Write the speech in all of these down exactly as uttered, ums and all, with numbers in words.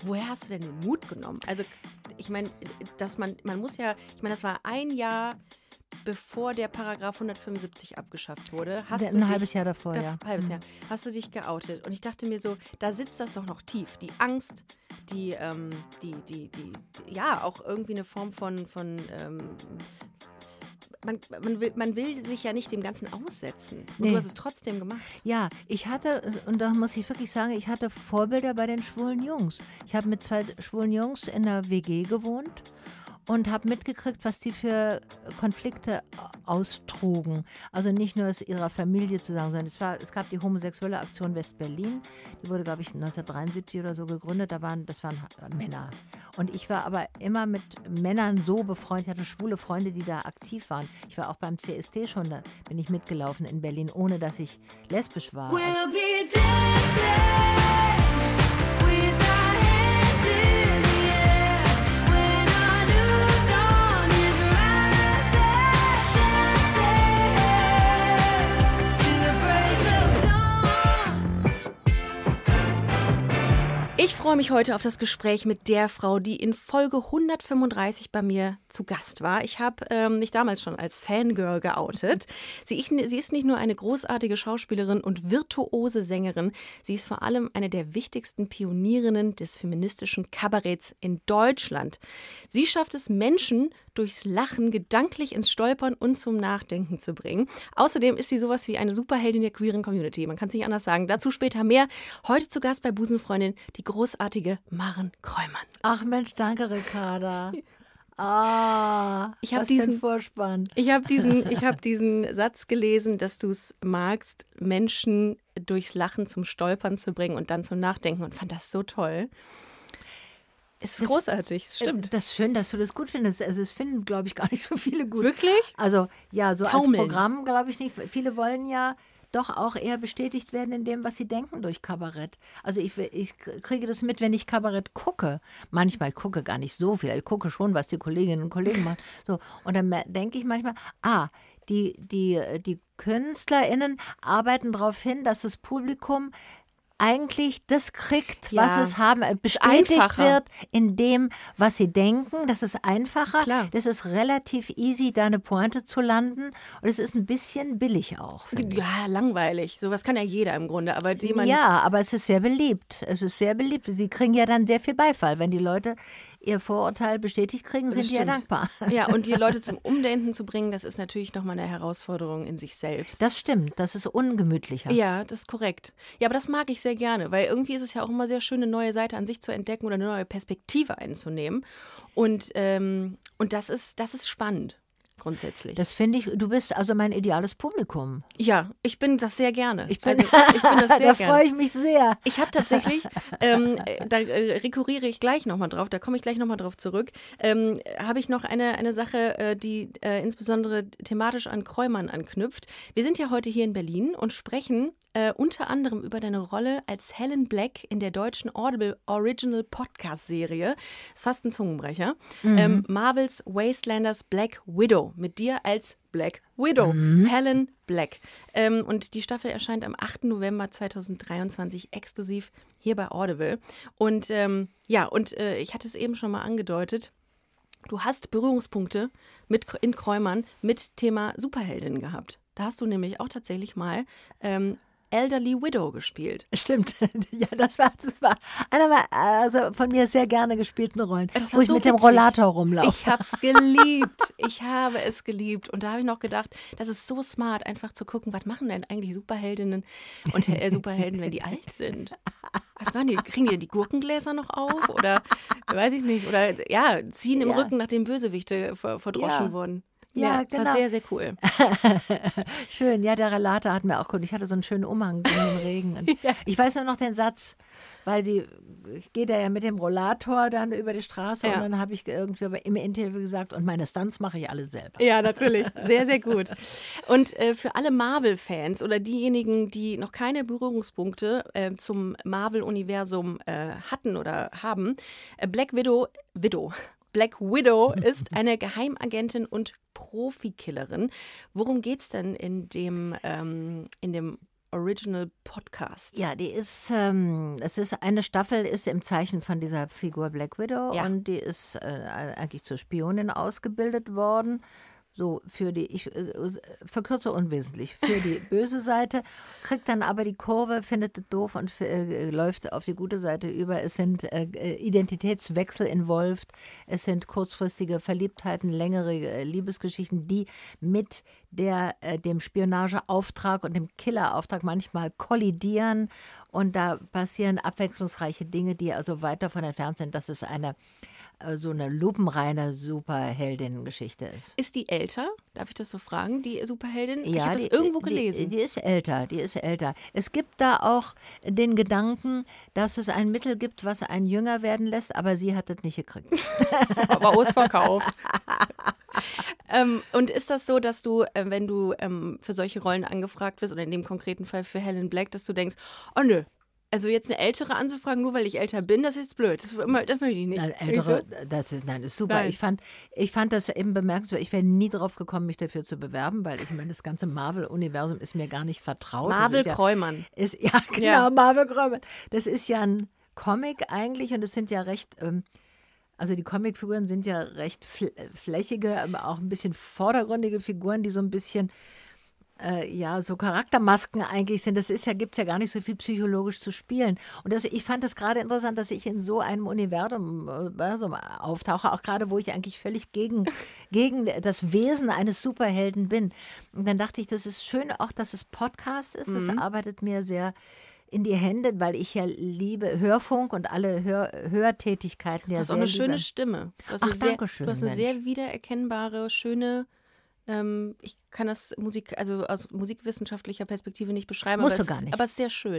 woher hast du denn den Mut genommen? Also ich meine, dass man, man muss ja, ich meine, das war ein Jahr, bevor der Paragraph hundertfünfundsiebzig abgeschafft wurde. Hast ein du dich, halbes Jahr davor, da, ja. halbes Mhm. Jahr. Hast du dich geoutet? Und ich dachte mir so, da sitzt das doch noch tief. Die Angst, die, ähm, die, die, die, die, ja, auch irgendwie eine Form von, von ähm, Man, man, will, man will sich ja nicht dem Ganzen aussetzen. Und Nee. du hast es trotzdem gemacht. Ja, ich hatte, und da muss ich wirklich sagen, ich hatte Vorbilder bei den schwulen Jungs. Ich habe mit zwei schwulen Jungs in einer W G gewohnt und habe mitgekriegt, was die für Konflikte austrugen. Also nicht nur aus ihrer Familie zu sagen, sondern es, war, es gab die Homosexuelle Aktion West-Berlin. Die wurde, glaube ich, neunzehnhundertdreiundsiebzig oder so gegründet. Da waren, das waren Männer. Und ich war aber immer mit Männern so befreundet. Ich hatte schwule Freunde, die da aktiv waren. Ich war auch beim C S D schon, da bin ich mitgelaufen in Berlin, ohne dass ich lesbisch war. We'll be dancing with our hands in the air when our new dawn is rising, dancing to the break of dawn. Ich freue mich heute auf das Gespräch mit der Frau, die in Folge hundertfünfunddreißig bei mir zu Gast war. Ich habe ähm, mich damals schon als Fangirl geoutet. Sie, ich, sie ist nicht nur eine großartige Schauspielerin und virtuose Sängerin, sie ist vor allem eine der wichtigsten Pionierinnen des feministischen Kabaretts in Deutschland. Sie schafft es, Menschen durchs Lachen gedanklich ins Stolpern und zum Nachdenken zu bringen. Außerdem ist sie sowas wie eine Superheldin der queeren Community. Man kann es nicht anders sagen. Dazu später mehr. Heute zu Gast bei Busenfreundin die großartige Maren Kräumann. Ach Mensch, danke Ricarda. Ah, Ich hab was für ein diesen- Vorspann. Ich habe diesen, ich hab diesen Satz gelesen, dass du es magst, Menschen durchs Lachen zum Stolpern zu bringen und dann zum Nachdenken und fand das so toll. Es ist Das- großartig, es stimmt. Das ist schön, dass du das gut findest. Also es finden, glaube ich, gar nicht so viele gut. Wirklich? Also ja, so Taumeln. als Programm glaube ich nicht. Viele wollen ja doch auch eher bestätigt werden in dem, was sie denken durch Kabarett. Also ich, ich kriege das mit, wenn ich Kabarett gucke. Manchmal, ich gucke gar nicht so viel. Ich gucke schon, was die Kolleginnen und Kollegen machen. So, und dann mer- denke ich manchmal, ah, die, die, die KünstlerInnen arbeiten darauf hin, dass das Publikum eigentlich das kriegt, Ja. was es haben, äh, bestätigt einfacher. wird in dem, was sie denken. Das ist einfacher. Klar. Das ist relativ easy, da eine Pointe zu landen. Und es ist ein bisschen billig auch. finde ich. Ja, langweilig. Sowas kann ja jeder im Grunde. Aber jemand, Ja, aber es ist sehr beliebt. Es ist sehr beliebt. Sie kriegen ja dann sehr viel Beifall. Wenn die Leute ihr Vorurteil bestätigt kriegen, sind die ja stimmt. dankbar. Ja, und die Leute zum Umdenken zu bringen, das ist natürlich nochmal eine Herausforderung in sich selbst. Das stimmt. Das ist ungemütlicher. Ja, das ist korrekt. Ja, aber das mag ich sehr gerne, weil irgendwie ist es ja auch immer sehr schön, eine neue Seite an sich zu entdecken oder eine neue Perspektive einzunehmen. Und, ähm, und das ist, das ist spannend, grundsätzlich. Das finde ich, du bist also mein ideales Publikum. ja, ich bin das sehr gerne. Ich bin, also, ich bin das sehr da gerne. freue ich mich sehr. Ich habe tatsächlich, ähm, äh, da äh, rekurriere ich gleich nochmal drauf, da komme ich gleich nochmal drauf zurück, ähm, habe ich noch eine, eine Sache, äh, die äh, insbesondere thematisch an Kräumann anknüpft. Wir sind ja heute hier in Berlin und sprechen äh, unter anderem über deine Rolle als Helen Black in der deutschen Audible Original Podcast-Serie. Ist fast ein Zungenbrecher. Ähm, Marvels Wastelanders Black Widow. Mit dir als Black Widow, Helen Black. Ähm, und die Staffel erscheint am achten November zweitausenddreiundzwanzig exklusiv hier bei Audible. Und ähm, ja, und äh, ich hatte es eben schon mal angedeutet, du hast Berührungspunkte mit, in Kräumann mit Thema Superheldin gehabt. Da hast du nämlich auch tatsächlich mal ähm, Elderly Widow gespielt. Stimmt. Ja, das war, das war einer meiner, also von mir sehr gerne gespielten Rollen, Das war wo ich so mit dem witzig. Rollator rumlaufe. Ich habe es geliebt. Ich habe es geliebt. Und da habe ich noch gedacht, das ist so smart, einfach zu gucken, was machen denn eigentlich Superheldinnen und äh, Superhelden, wenn die alt sind? Was machen die? Kriegen die denn die Gurkengläser noch auf? Oder, weiß ich nicht. Oder, ja, ziehen im Ja. Rücken, nachdem Bösewichte ver- verdroschen Ja. wurden. Ja, das war genau. sehr, sehr cool. Schön, ja, der Relator hat mir auch gut. Ich hatte so einen schönen Umhang gegen den Regen. Und Ja. Ich weiß nur noch den Satz, weil sie, ich gehe da ja mit dem Rollator dann über die Straße Ja. und dann habe ich irgendwie aber im Interview gesagt, und meine Stunts mache ich alle selber. Ja, natürlich. Sehr, sehr gut. Und äh, für alle Marvel-Fans oder diejenigen, die noch keine Berührungspunkte äh, zum Marvel-Universum äh, hatten oder haben, äh, Black Widow, Widow, Black Widow ist eine Geheimagentin und Profikillerin. Worum geht's denn in dem, ähm, in dem Original Podcast. Ja, die ist, ähm, es ist eine Staffel, ist im Zeichen von dieser Figur Black Widow Ja. und die ist äh, eigentlich zur Spionin ausgebildet worden. So für die, ich äh, verkürze unwesentlich, für die böse Seite, kriegt dann aber die Kurve, findet es doof und äh, läuft auf die gute Seite über. Es sind äh, Identitätswechsel involviert, es sind kurzfristige Verliebtheiten, längere äh, Liebesgeschichten, die mit der, äh, dem Spionageauftrag und dem Killerauftrag manchmal kollidieren und da passieren abwechslungsreiche Dinge, die also weit davon entfernt sind, dass es eine äh, so eine lupenreine Superheldinnen-Geschichte ist. Ist die älter? Darf ich das so fragen, die Superheldin? ich Ja, habe das die- irgendwo die, gelesen. Die ist älter, die ist älter. Es gibt da auch den Gedanken, dass es ein Mittel gibt, was einen jünger werden lässt, aber sie hat das nicht gekriegt. aber ausverkauft. ähm, und ist das so, dass du, äh, wenn du ähm, für solche Rollen angefragt wirst, oder in dem konkreten Fall für Helen Black, dass du denkst, oh nö, also jetzt eine Ältere anzufragen, nur weil ich älter bin, das ist jetzt blöd. Das, das möchte ich nicht. Nein, Nicht ältere, so? das ist, nein, ist super. Nein. Ich fand, ich fand das eben bemerkenswert. Ich wäre nie drauf gekommen, mich dafür zu bewerben, weil ich meine, das ganze Marvel-Universum ist mir gar nicht vertraut. Das Marvel ist ja, Kräumann. ist, ja, genau, Ja. Marvel Kräumann. Das ist ja ein Comic eigentlich und es sind ja recht, ähm, also die Comicfiguren sind ja recht fl flächige, aber auch ein bisschen vordergründige Figuren, die so ein bisschen äh, ja, so Charaktermasken eigentlich sind. Das ist ja, gibt es ja gar nicht so viel psychologisch zu spielen. Und das, ich fand es gerade interessant, dass ich in so einem Universum, Universum auftauche, auch gerade, wo ich eigentlich völlig gegen, gegen das Wesen eines Superhelden bin. Und dann dachte ich, das ist schön auch, dass es Podcast ist. Das arbeitet mir sehr in die Hände, weil ich ja liebe Hörfunk und alle Hör Hörtätigkeiten. Du Ja hast auch sehr eine schöne liebe. Stimme. Du hast Ach, eine sehr, danke schön, Du hast eine Mensch. sehr wiedererkennbare, schöne, ähm, ich kann das Musik, also aus musikwissenschaftlicher Perspektive nicht beschreiben, Musst aber, du es, gar nicht. aber es ist sehr schön.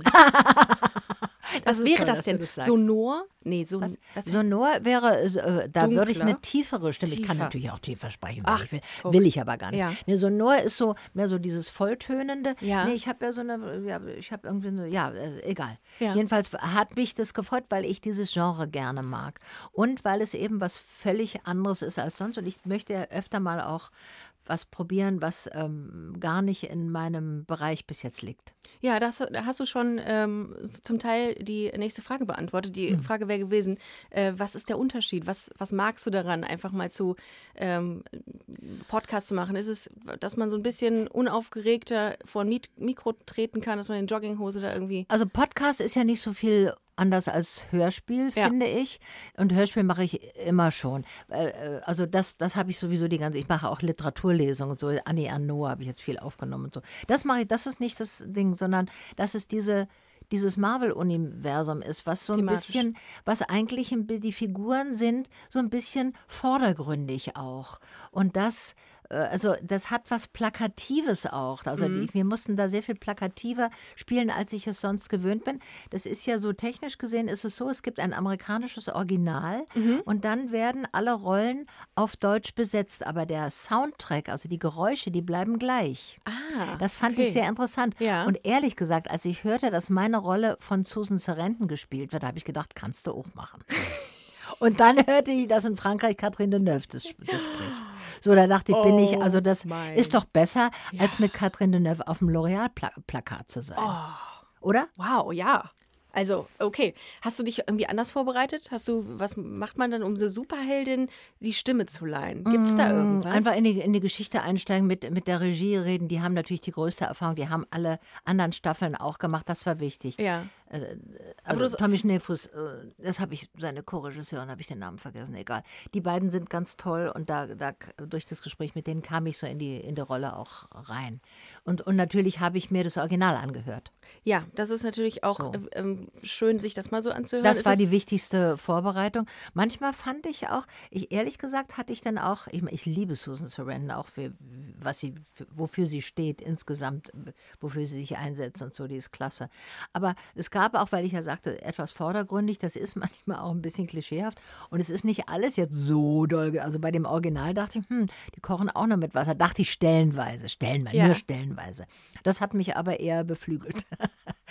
Das Was ist wäre toll, das dass du denn? das sagst. Sonor? Nee, so, was, Sonor wäre, äh, da würde ich Dunkler? eine tiefere Stimme, ich kann Tiefer. natürlich auch tiefer sprechen, Ach, wenn ich will, guck. will ich aber gar nicht. Ja. Nee, Sonor ist so mehr so dieses Volltönende. Ja. Nee, ich habe ja so eine, ja, ich habe irgendwie eine, ja, äh, egal. Ja. Jedenfalls hat mich das gefreut, weil ich dieses Genre gerne mag und weil es eben was völlig anderes ist als sonst und ich möchte ja öfter mal auch was probieren, was ähm, gar nicht in meinem Bereich bis jetzt liegt. Ja, das, da hast du schon ähm, zum Teil die nächste Frage beantwortet. Die Frage wäre gewesen, äh, was ist der Unterschied? Was, was magst du daran, einfach mal zu ähm, Podcast zu machen? Ist es, dass man so ein bisschen unaufgeregter vor ein Mik- Mikro treten kann, dass man in Jogginghose da irgendwie... Also Podcast ist ja nicht so viel anders als Hörspiel, Ja. finde ich. Und Hörspiel mache ich immer schon. Äh, äh, Also das, das habe ich sowieso die ganze, ich mache auch Literaturlesungen und so. Annie Arnaud habe ich jetzt viel aufgenommen und so. Das mache ich, das ist nicht das Ding, sondern das ist diese, dieses Marvel-Universum ist, was so ein Thematisch. bisschen, was eigentlich ein, bi- die Figuren sind, so ein bisschen vordergründig auch. Und das, äh, also das hat was Plakatives auch. Also die, wir mussten da sehr viel plakativer spielen, als ich es sonst gewöhnt bin. Das ist ja so technisch gesehen, ist es so, es gibt ein amerikanisches Original und dann werden alle Rollen auf Deutsch besetzt. Aber der Soundtrack, also die Geräusche, die bleiben gleich. Ah, Das fand okay. ich sehr interessant. Ja. Und ehrlich gesagt, als ich hörte, dass meine Rolle von Susan Sarandon gespielt wird, habe ich gedacht, kannst du auch machen. Und dann hörte ich, dass in Frankreich Catherine Deneuve das, sp- das spricht. So, da dachte ich, bin ich, also das Oh mein- ist doch besser, als mit Catherine Deneuve auf dem L'Oreal-Plakat zu sein. Oh. Oder? Wow, ja. Also, okay. Hast du dich irgendwie anders vorbereitet? Hast du, was macht man dann, um so Superheldin die Stimme zu leihen? Gibt es da irgendwas? Einfach in die, in die Geschichte einsteigen, mit, mit der Regie reden. Die haben natürlich die größte Erfahrung. Die haben alle anderen Staffeln auch gemacht. Das war wichtig. Ja. Also das- Tommy Schneefuß, äh, das habe ich, seine Co-Regisseurin, habe ich den Namen vergessen, egal. Die beiden sind ganz toll und da, da durch das Gespräch mit denen kam ich so in die, in die Rolle auch rein. Und, und natürlich habe ich mir das Original angehört. Ja, das ist natürlich auch So. äh, ähm, schön, sich das mal so anzuhören. Das Ist war es- die wichtigste Vorbereitung. Manchmal fand ich auch, ich ehrlich gesagt hatte ich dann auch, ich, ich liebe Susan Sarandon auch für was sie, für, wofür sie steht insgesamt, wofür sie sich einsetzt und so, die ist klasse. Aber es gab auch, weil ich ja sagte, etwas vordergründig, das ist manchmal auch ein bisschen klischeehaft und es ist nicht alles jetzt so doll. ge- Also bei dem Original dachte ich, hm, die kochen auch noch mit Wasser. Dachte ich stellenweise, stellenweise, Ja. nur stellenweise. Das hat mich aber eher beflügelt.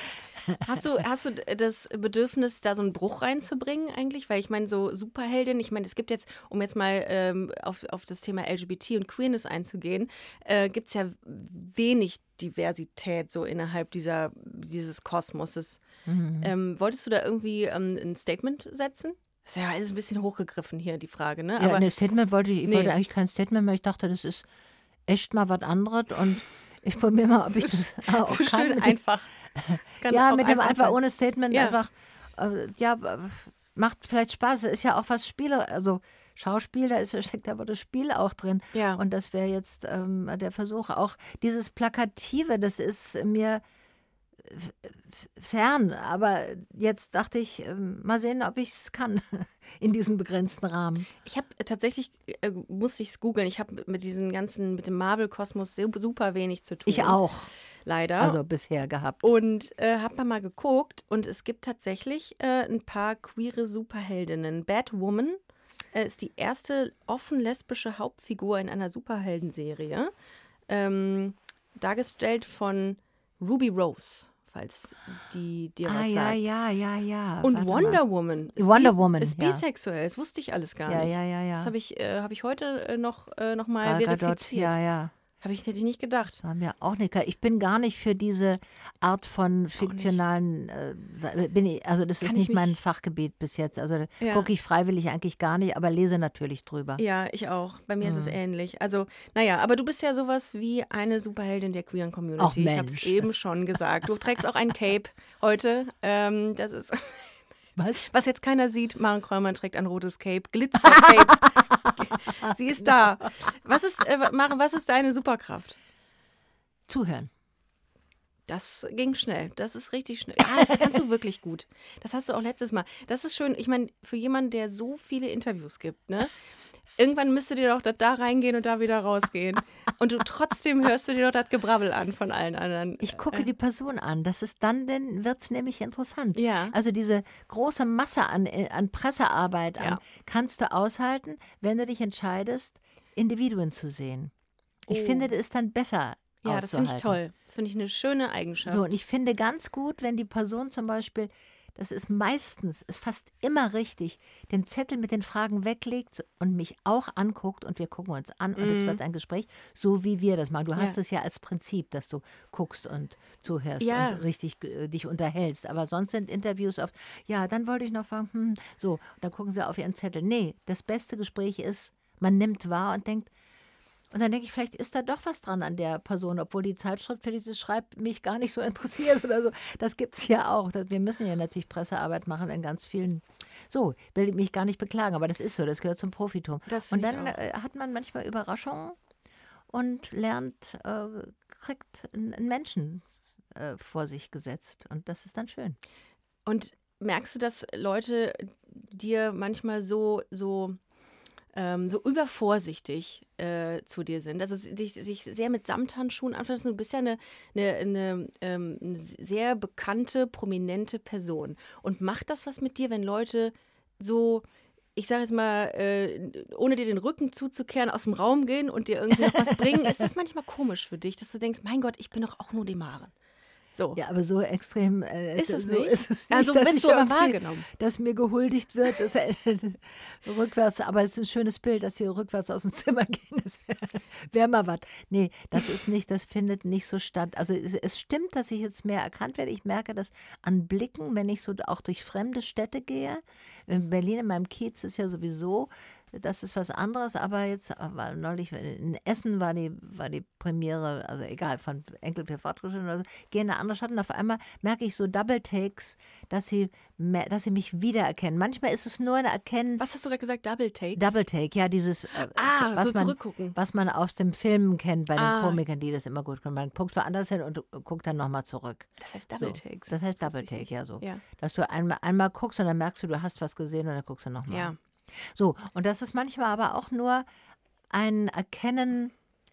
Hast du, hast du das Bedürfnis, da so einen Bruch reinzubringen eigentlich? Weil ich meine, so Superheldin, ich meine, es gibt jetzt, um jetzt mal ähm, auf, auf das Thema L G B T und Queerness einzugehen, äh, gibt es ja wenig Diversität so innerhalb dieser, dieses Kosmoses. Mhm. Ähm, wolltest du da irgendwie ähm, ein Statement setzen? Das ist ja alles ein bisschen hochgegriffen hier, die Frage, ne? Ja, Aber ne, Statement wollte ich, ich Nee. wollte eigentlich kein Statement mehr. Ich dachte, das ist echt mal was anderes und ich probiere mal, ob ich das auch so kann. schön mit dem- einfach. Das kann Ja, auch mit dem einfach sein. ohne Statement Ja. einfach, äh, ja, äh, macht vielleicht Spaß. Es ist ja auch was Spiele, also Schauspiel, da ist, steckt aber das Spiel auch drin. Ja. Und das wäre jetzt ähm, der Versuch. Auch dieses Plakative, das ist mir f- f- fern. Aber jetzt dachte ich, ähm, mal sehen, ob ich es kann in diesem begrenzten Rahmen. Ich habe tatsächlich, äh, musste ich es googeln, ich habe mit diesen ganzen, mit dem Marvel-Kosmos so- super wenig zu tun. Ich auch, Leider. also bisher gehabt. Und äh, habe mal geguckt und es gibt tatsächlich äh, ein paar queere Superheldinnen. Batwoman äh, ist die erste offen lesbische Hauptfigur in einer Superheldenserie. Ähm, dargestellt von Ruby Rose, falls die dir Ah, was ja, sagt. ja, ja, ja. Und Warte Wonder mal. Woman ist, Wonder bis, Woman, ist ja. bisexuell. Das wusste ich alles gar Ja, nicht. ja, ja, ja. Das habe ich, äh, hab ich heute äh, noch, äh, noch mal Gal Gadot, verifiziert. ja, ja. Habe ich hätte ich nicht gedacht. Das war mir auch nicht klar. Ich bin gar nicht für diese Art von fiktionalen, äh, bin ich, also das Kann ist ich nicht mein mich- Fachgebiet bis jetzt. Also da Ja. gucke ich freiwillig eigentlich gar nicht, aber lese natürlich drüber. Ja, ich auch. Bei mir ist Mhm. es ähnlich. Also, naja, aber du bist ja sowas wie eine Superheldin der queeren Community. Ach, ich habe es Mensch. eben schon gesagt. Du trägst auch ein Cape heute. Ähm, das ist, Was? was jetzt keiner sieht, Maren Kräumann trägt ein rotes Cape, Glitzer-Cape. Sie ist da. Was ist, äh, Maren, was ist deine Superkraft? Zuhören. Das ging schnell. Das ist richtig schnell. Ah, das kannst du wirklich gut. Das hast du auch letztes Mal. Das ist schön. Ich meine, für jemanden, der so viele Interviews gibt, ne? Irgendwann müsste dir doch das da reingehen und da wieder rausgehen. Und du trotzdem hörst du dir doch das Gebrabbel an von allen anderen. Ich gucke die Person an. Das ist dann, dann wird es nämlich interessant. Ja. Also diese große Masse an, äh, an Pressearbeit an, Ja. kannst du aushalten, wenn du dich entscheidest, Individuen zu sehen. Ich Oh. finde, das ist dann besser Ja, das finde ich auszuhalten. toll. Das finde ich eine schöne Eigenschaft. So, und ich finde ganz gut, wenn die Person zum Beispiel, das ist meistens, ist fast immer richtig, den Zettel mit den Fragen weglegt und mich auch anguckt und wir gucken uns an und es wird ein Gespräch, so wie wir das machen. Du hast Mhm. Ja. es ja als Prinzip, dass du guckst und zuhörst Ja. und richtig äh, dich unterhältst. Aber sonst sind Interviews oft, ja, dann wollte ich noch fragen, hm, so, und dann gucken sie auf ihren Zettel. Nee, das beste Gespräch ist, man nimmt wahr und denkt, und dann denke ich, vielleicht ist da doch was dran an der Person, obwohl die Zeitschrift, für die sie schreibt, mich gar nicht so interessiert oder so. Das gibt es ja auch. Das- Wir müssen ja natürlich Pressearbeit machen in ganz vielen. So, will mich gar nicht beklagen, aber das ist so, das gehört zum Profitum. Das Und finde ich dann auch. äh, hat man manchmal Überraschungen und lernt, äh, kriegt einen einen Menschen äh, vor sich gesetzt. Und das ist dann schön. Und merkst du, dass Leute dir manchmal so, so, ähm, so übervorsichtig äh, zu dir sind? Also sich, sich sehr mit Samthandschuhen anfassen. Du bist ja eine, eine, eine, ähm, eine sehr bekannte, prominente Person. Und macht das was mit dir, wenn Leute so, ich sage jetzt mal, äh, ohne dir den Rücken zuzukehren, aus dem Raum gehen und dir irgendwie noch was bringen? Ist das manchmal komisch für dich, dass du denkst, mein Gott, ich bin doch auch nur die Maren? So. Ja, aber so extrem äh, Ist es so nicht? ist es nicht, Also dass wird's ich so aber irgendwie- wahrgenommen. dass mir gehuldigt wird, dass er, rückwärts, aber es ist ein schönes Bild, dass sie rückwärts aus dem Zimmer gehen, das wäre wär mal was. Nee, das ist nicht, das findet nicht so statt. Also es, es stimmt, dass ich jetzt mehr erkannt werde. Ich merke das an Blicken, wenn ich so auch durch fremde Städte gehe. In Berlin, in meinem Kiez ist ja sowieso, das ist was anderes, aber jetzt war neulich in Essen war die, war die Premiere, also egal, von Enkel für Fortgeschritten oder so, gehe in eine andere Stadt und auf einmal merke ich so Double Takes, dass sie, mehr- dass sie mich wiedererkennen. Manchmal ist es nur ein Erkennen, Was hast du gerade gesagt? Double Takes? Double Take, ja, dieses, äh, Ah, was, so man, zurückgucken. was man aus dem Film kennt bei den Ah. Komikern, die das immer gut können. Man guckt woanders hin und äh, guckt dann nochmal zurück. Das heißt Double so. Takes. Das heißt Das wusste Double ich Take, nicht. ja so. Ja. Dass du einmal, einmal guckst und dann merkst du, du hast was gesehen und dann guckst du nochmal. Ja. So, und das ist manchmal aber auch nur ein Erkennen,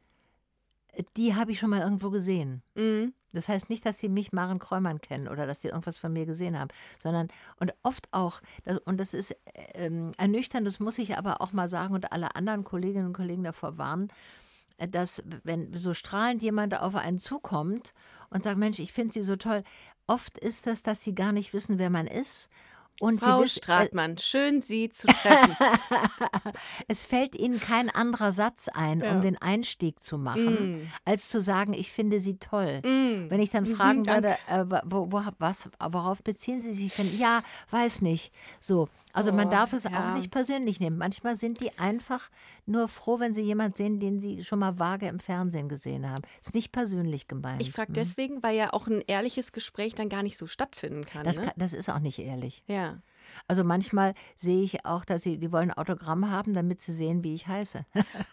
die habe ich schon mal irgendwo gesehen. Mhm. Das heißt nicht, dass sie mich Maren Kräumann kennen oder dass sie irgendwas von mir gesehen haben, sondern und oft auch, das, und das ist ähm, ernüchternd, das muss ich aber auch mal sagen und alle anderen Kolleginnen und Kollegen davor warnen, äh, dass wenn so strahlend jemand auf einen zukommt und sagt, Mensch, ich finde sie so toll, oft ist das, dass sie gar nicht wissen, wer man ist. Und Frau sie wissen, Stratmann, schön Sie zu treffen. es fällt ihnen kein anderer Satz ein, Ja. um den Einstieg zu machen, Mm. als zu sagen, ich finde sie toll. Mm. Wenn ich dann Mhm, fragen danke. würde, äh, wo, wo, was, worauf beziehen Sie sich denn? Ja, weiß nicht. So, also man Oh, darf es ja. auch nicht persönlich nehmen. Manchmal sind die einfach nur froh, wenn sie jemanden sehen, den sie schon mal vage im Fernsehen gesehen haben. Ist nicht persönlich gemeint. Ich frage Hm? deswegen, weil ja auch ein ehrliches Gespräch dann gar nicht so stattfinden kann. Das, ne? kann, das ist auch nicht ehrlich. Ja. Also manchmal sehe ich auch, dass sie, die wollen ein Autogramm haben, damit sie sehen, wie ich heiße.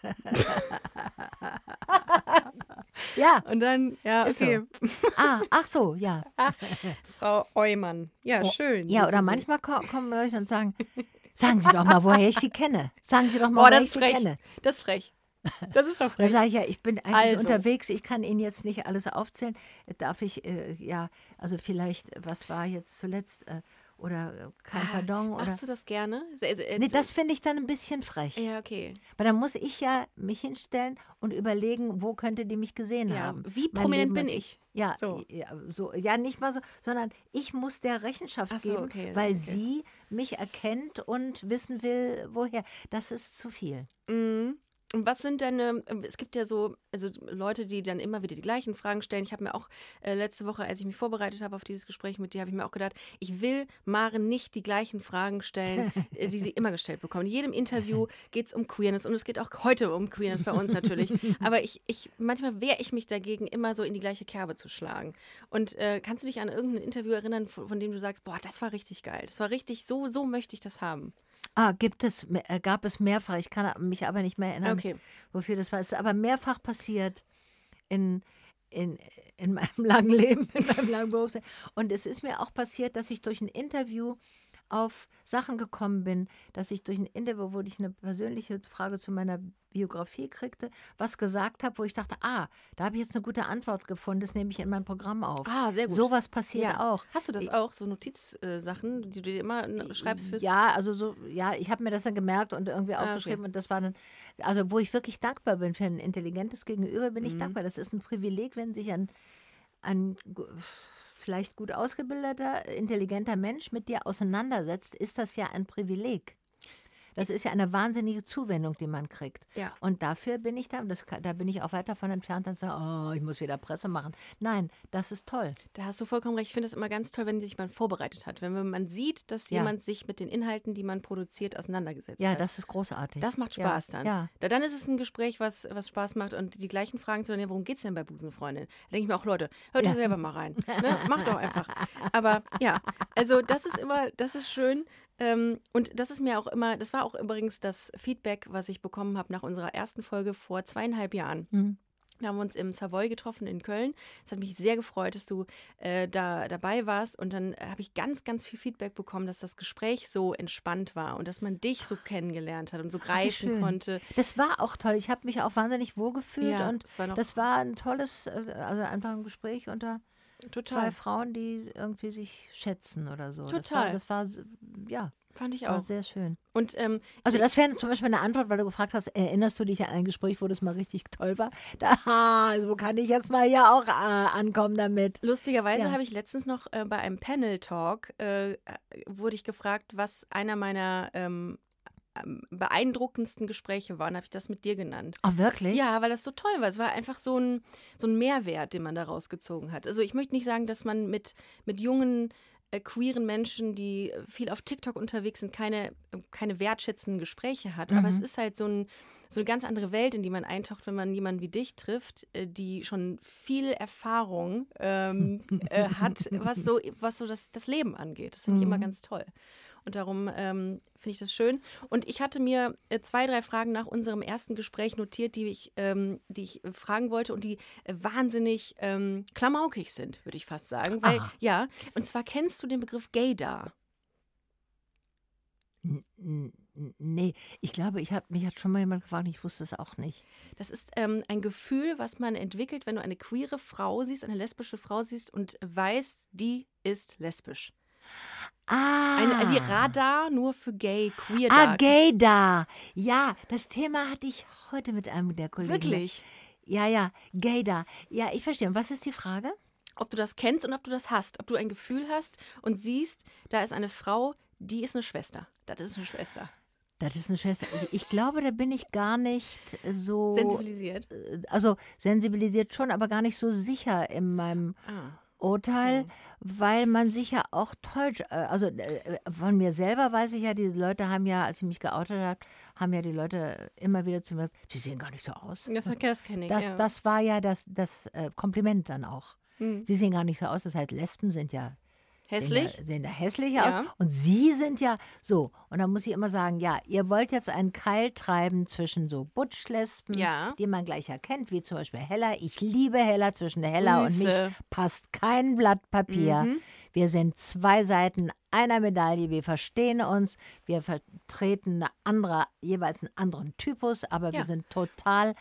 ja, Und dann, ja, Ist okay. ah, ach so, ja. Frau Eumann. Ja, Oh, schön. Ja, dass oder Sie so- manchmal ko- kommen Leute und sagen, sagen Sie doch mal, woher ich Sie kenne. Sagen Sie doch mal, Boah, woher das ich ist Sie frech. kenne. Das ist frech. Das ist doch Da frech. sage ich ja, ich bin eigentlich Also. unterwegs, ich kann Ihnen jetzt nicht alles aufzählen. Darf ich, äh, ja, also vielleicht, was war jetzt zuletzt, äh, oder äh, kein Pardon, oder... Machst du das gerne? Also, äh, Nee, das finde ich dann ein bisschen frech. Ja, okay. Weil dann muss ich ja mich hinstellen und überlegen, wo könnte die mich gesehen Ja, haben. wie Mein prominent Leben bin und ich? Ja, So. ja, so, ja, nicht mal so, sondern ich muss der Rechenschaft Ach so, geben, okay, weil okay. sie mich erkennt und wissen will, woher. Das ist zu viel. Mhm. Und was sind deine, es gibt ja so, also Leute, die dann immer wieder die gleichen Fragen stellen. Ich habe mir auch äh, letzte Woche, als ich mich vorbereitet habe auf dieses Gespräch mit dir, habe ich mir auch gedacht, ich will Maren nicht die gleichen Fragen stellen, äh, die sie immer gestellt bekommt. In jedem Interview geht es um Queerness und es geht auch heute um Queerness bei uns natürlich. Aber ich, ich manchmal wehre ich mich dagegen, immer so in die gleiche Kerbe zu schlagen. Und äh, kannst du dich an irgendein Interview erinnern, von, von dem du sagst, boah, das war richtig geil. Das war richtig, so, so möchte ich das haben. Ah, gibt es, äh, gab es mehrfach, ich kann mich aber nicht mehr erinnern, Okay. wofür das war. Es ist aber mehrfach passiert in, in, in meinem langen Leben, in meinem langen Berufsleben. Und es ist mir auch passiert, dass ich durch ein Interview auf Sachen gekommen bin, dass ich durch ein Interview, wo ich eine persönliche Frage zu meiner Biografie kriegte, was gesagt habe, wo ich dachte, ah, da habe ich jetzt eine gute Antwort gefunden, das nehme ich in mein Programm auf. Ah, sehr gut. Sowas passiert auch. Hast du das auch, so Notizsachen, die du dir immer n- schreibst fürs... Ja, also so, ja, ich habe mir das dann gemerkt und irgendwie Ah, aufgeschrieben okay. und das war dann, also wo ich wirklich dankbar bin für ein intelligentes Gegenüber, bin ich Mhm. dankbar. Das ist ein Privileg, wenn sich ein, ein gu- vielleicht gut ausgebildeter, intelligenter Mensch mit dir auseinandersetzt, ist das ja ein Privileg. Das ist ja eine wahnsinnige Zuwendung, die man kriegt. Ja. Und dafür bin ich da, das, kann- da bin ich auch weit davon entfernt, dann zu sagen, oh, ich muss wieder Presse machen. Nein, das ist toll. Da hast du vollkommen recht. Ich finde das immer ganz toll, wenn sich man vorbereitet hat. Wenn man sieht, dass Ja. jemand sich mit den Inhalten, die man produziert, auseinandergesetzt Ja, hat. das ist großartig. Das macht Ja, Spaß dann. Ja. Da, dann ist es ein Gespräch, was, was Spaß macht und die gleichen Fragen zu, ja, worum geht es denn bei Busenfreundin? Da denke ich mir auch, Leute, hört Ja. da selber mal rein. Ne? Macht doch einfach. Aber ja, also das ist immer, das ist schön. Ähm, und das ist mir auch immer, das war auch übrigens das Feedback, was ich bekommen habe nach unserer ersten Folge vor zweieinhalb Jahren. Mhm. Da haben wir uns im Savoy getroffen in Köln. Es hat mich sehr gefreut, dass du äh, da dabei warst. Und dann äh, habe ich ganz, ganz viel Feedback bekommen, dass das Gespräch so entspannt war und dass man dich so kennengelernt hat und so Wie greifen schön. konnte. Das war auch toll. Ich habe mich auch wahnsinnig wohlgefühlt Ja, und das war noch das war ein tolles, äh, also einfach ein Gespräch unter total. zwei Frauen, die irgendwie sich schätzen oder so. Total. Das war, das war ja, Fand ich war auch. sehr schön. Und ähm, Also das wäre zum Beispiel eine Antwort, weil du gefragt hast, erinnerst du dich an ein Gespräch, wo das mal richtig toll war? Da, ah, so kann ich jetzt mal hier auch äh, ankommen damit. lustigerweise Ja. habe ich letztens noch äh, bei einem Panel-Talk, äh, wurde ich gefragt, was einer meiner ähm, ähm, beeindruckendsten Gespräche war. Und habe ich das mit dir genannt. Oh, wirklich? Ja, weil das so toll war. Es war einfach so ein, so ein Mehrwert, den man daraus gezogen hat. Also ich möchte nicht sagen, dass man mit, mit jungen, äh, queeren Menschen, die viel auf TikTok unterwegs sind, keine, keine wertschätzenden Gespräche hat. Aber Mhm. es ist halt so, ein, so eine ganz andere Welt, in die man eintaucht, wenn man jemanden wie dich trifft, äh, die schon viel Erfahrung ähm, äh, hat, was so, was so das, das Leben angeht. Das finde ich immer Mhm. ganz toll. Und darum ähm, finde ich das schön. Und ich hatte mir äh, zwei, drei Fragen nach unserem ersten Gespräch notiert, die ich, ähm, die ich äh, fragen wollte und die äh, wahnsinnig ähm, klamaukig sind, würde ich fast sagen. Weil, Aha. ja, und zwar kennst du den Begriff Gaydar. N- n- n- Nee, ich glaube, ich habe mich hat schon mal jemand gefragt, ich wusste es auch nicht. Das ist ähm, ein Gefühl, was man entwickelt, wenn du eine queere Frau siehst, eine lesbische Frau siehst und weißt, die ist lesbisch. Ah. Ein, wie Radar nur für gay, queer Ah, Dark. Gaydar. Ja, das Thema hatte ich heute mit einem der Kollegen. Wirklich? Ja, ja, Gaydar. Ja, ich verstehe. Und was ist die Frage? ob du das kennst und ob du das hast. Ob du ein Gefühl hast und siehst, da ist eine Frau, die ist eine Schwester. Das ist eine Schwester. Das ist eine Schwester. Ich glaube, da bin ich gar nicht so. Sensibilisiert. Also sensibilisiert schon, aber gar nicht so sicher in meinem Ah. Urteil, weil man sich ja auch täuscht. Äh, Also äh, von mir selber weiß ich ja, die Leute haben ja, als ich mich geoutet habe, haben ja die Leute immer wieder zu mir gesagt, sie sehen gar nicht so aus. Das, das kenne ich. Das, ja. das war ja das, das äh, Kompliment dann auch. Hm. Sie sehen gar nicht so aus. Das heißt, Lesben sind ja Hässlich? Sehen da, sehen da hässlich Ja. aus. Und sie sind ja so. Und dann muss ich immer sagen, ja, ihr wollt jetzt einen Keil treiben zwischen so Butschlesben, Ja. die man gleich erkennt, wie zum Beispiel Hella. Ich liebe Hella. Zwischen der Hella und Grüße. mich passt kein Blatt Papier. Mhm. Wir sind zwei Seiten einer Medaille. Wir verstehen uns. Wir vertreten eine andere, jeweils einen anderen Typus, aber Ja. wir sind total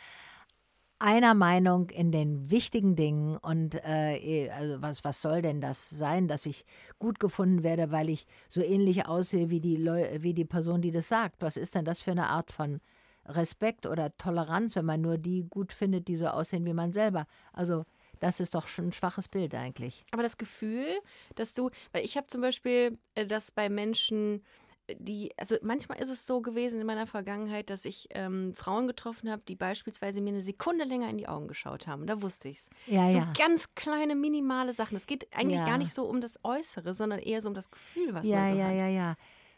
einer Meinung in den wichtigen Dingen. Und äh, also was, was soll denn das sein, dass ich gut gefunden werde, weil ich so ähnlich aussehe wie die, Leu wie die Person, die das sagt? Was ist denn das für eine Art von Respekt oder Toleranz, wenn man nur die gut findet, die so aussehen wie man selber? Also das ist doch schon ein schwaches Bild eigentlich. Aber das Gefühl, dass du, weil ich habe zum Beispiel äh, das bei Menschen, die, also manchmal ist es so gewesen in meiner Vergangenheit, dass ich ähm, Frauen getroffen habe, die beispielsweise mir eine Sekunde länger in die Augen geschaut haben. Da wusste ich es. Ja, So ja. ganz kleine, minimale Sachen. Es geht eigentlich Ja. gar nicht so um das Äußere, sondern eher so um das Gefühl, was Ja, man so ja, hat. ja, ja.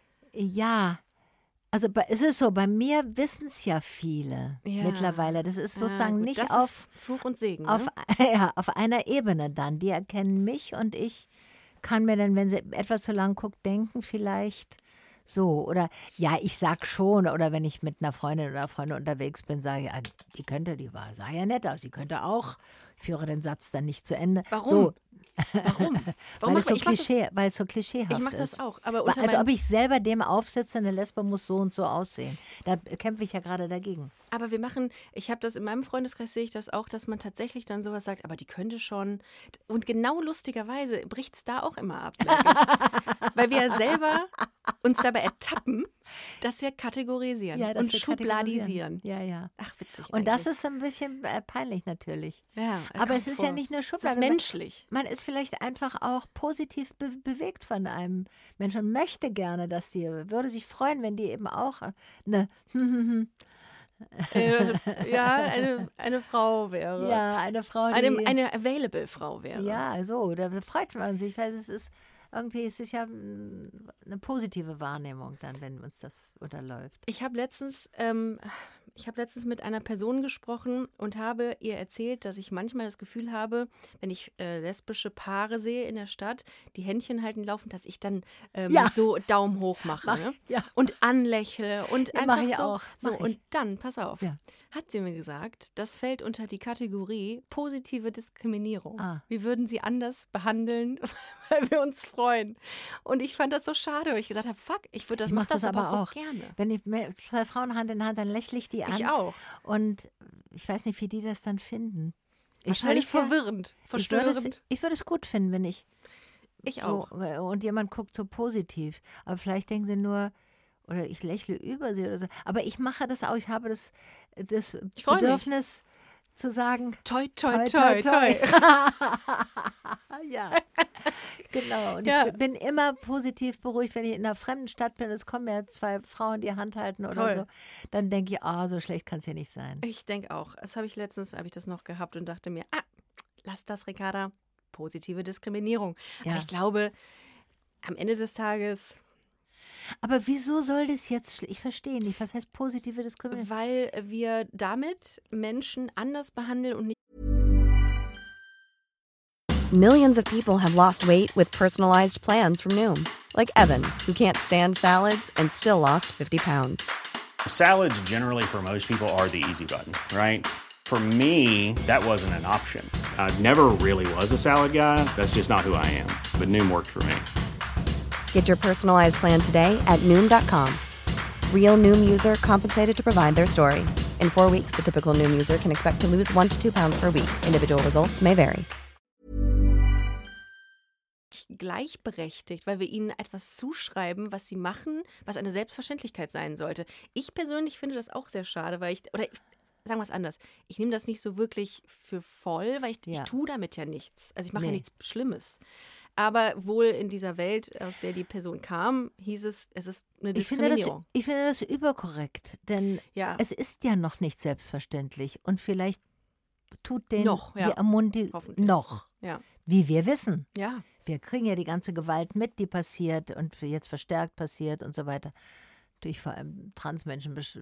Ja, also bei- es ist so, bei mir wissen es ja viele Ja. mittlerweile. Das ist sozusagen Ah, gut, nicht das auf, ist Fluch und Segen. auf, ne? ja, auf einer Ebene dann. Die erkennen mich und ich kann mir dann, wenn sie etwas zu lang guckt, denken vielleicht so. Oder ja, ich sag schon, oder wenn ich mit einer Freundin oder Freundin unterwegs bin, sage ich, ah, die könnte, die war, sah ja nett aus, die könnte auch. Ich führe den Satz dann nicht zu Ende. Warum? So, Warum? Warum weil, es mach- so ich mach das- Klischee, weil es so klischeehaft Ich mache ist. das auch. Aber Wa- unter Also meinen- ob ich selber dem aufsetze, eine Lesbe muss so und so aussehen. Da kämpfe ich ja gerade dagegen. Aber wir machen, ich habe das in meinem Freundeskreis, sehe ich das auch, dass man tatsächlich dann sowas sagt, aber die könnte schon. Und genau lustigerweise bricht es da auch immer ab. merke ich. Weil wir ja selber uns dabei ertappen, dass wir kategorisieren Ja, dass und wir schubladisieren. Ja, ja. Ach, witzig. Und das eigentlich. ist ein bisschen äh, peinlich natürlich. Ja, Aber kommt es ist vor. ja nicht eine Es ist Schublade. menschlich. Man ist vielleicht einfach auch positiv be bewegt von einem Menschen und möchte gerne, dass die, würde sich freuen, wenn die eben auch eine, Äh, ja, eine, eine Frau wäre. ja, eine Frau, die, Eine, eine available Frau wäre. ja, so, da freut man sich, weil es ist irgendwie, es ist ja mm, eine positive Wahrnehmung dann, wenn uns das unterläuft. Ich habe letztens, ähm, ich habe letztens mit einer Person gesprochen und habe ihr erzählt, dass ich manchmal das Gefühl habe, wenn ich äh, lesbische Paare sehe in der Stadt, die Händchen halten laufen, dass ich dann ähm, Ja. so Daumen hoch mache Mach- ne? ja. und anlächle und Ja, einfach mach ich so. auch, so mach ich. und dann, pass auf, Ja. hat sie mir gesagt, das fällt unter die Kategorie positive Diskriminierung. Ah. Wir würden sie anders behandeln, weil wir uns freuen. Und ich fand das so schade, weil ich gedacht habe, fuck, ich würde das, Ich mach mach das, das aber aber so auch. gerne. Wenn ich mit zwei Frauen Hand in Hand, dann lächle ich die an. Ich auch. Und ich weiß nicht, wie die das dann finden. Ich Wahrscheinlich würde es ja- verwirrend, Ich würde, es, verstörend. ich würde es gut finden, wenn ich Ich auch. so, äh, und jemand guckt so positiv. Aber vielleicht denken sie nur, oder ich lächle über sie oder so. Aber ich mache das auch. Ich habe das, das Ich freu mich. Bedürfnis zu sagen, Toi, toi, toi, toi. ja, genau. Und Ja. ich bin immer positiv beruhigt, wenn ich in einer fremden Stadt bin. Es kommen ja zwei Frauen, die Hand halten oder Toll. so. Dann denke ich, ah, so schlecht kann es ja nicht sein. Ich denke auch. Das habe ich letztens, habe ich das noch gehabt und dachte mir, ah, lass das, Ricarda. Positive Diskriminierung. Ja. Aber ich glaube, am Ende des Tages, Aber wieso soll das jetzt, schl- ich verstehe nicht, was heißt positive Diskriminierung? weil wir damit Menschen anders behandeln und nicht Millions of people have lost weight with personalized plans from Noom, like Evan, who can't stand salads and still lost fifty pounds. Salads, generally, for most people, are the easy button, right? For me, that wasn't an option. I never really was a salad guy. That's just not who I am. But Noom worked for me. Get your personalized plan today at Noom dot com. Real Noom user compensated to provide their story. In four weeks, the typical Noom user can expect to lose one to two pounds per week. Individual results may vary. gleichberechtigt, weil wir ihnen etwas zuschreiben, was sie machen, was eine Selbstverständlichkeit sein sollte. Ich persönlich finde das auch sehr schade, weil ich, oder sagen wir es anders, ich nehme das nicht so wirklich für voll, weil ich, ich Ja. tue damit ja nichts. Also ich mache ja Nee. nichts Schlimmes. Aber wohl in dieser Welt, aus der die Person kam, hieß es, es ist eine Ich finde, das, Diskriminierung. ich finde das überkorrekt, denn Ja. es ist ja noch nicht selbstverständlich und vielleicht tut den Noch, ja. die Amundi Hoffentlich. noch, Ja. wie wir wissen. Ja. Wir kriegen ja die ganze Gewalt mit, die passiert und jetzt verstärkt passiert und so weiter. Durch vor allem Transmenschen besch-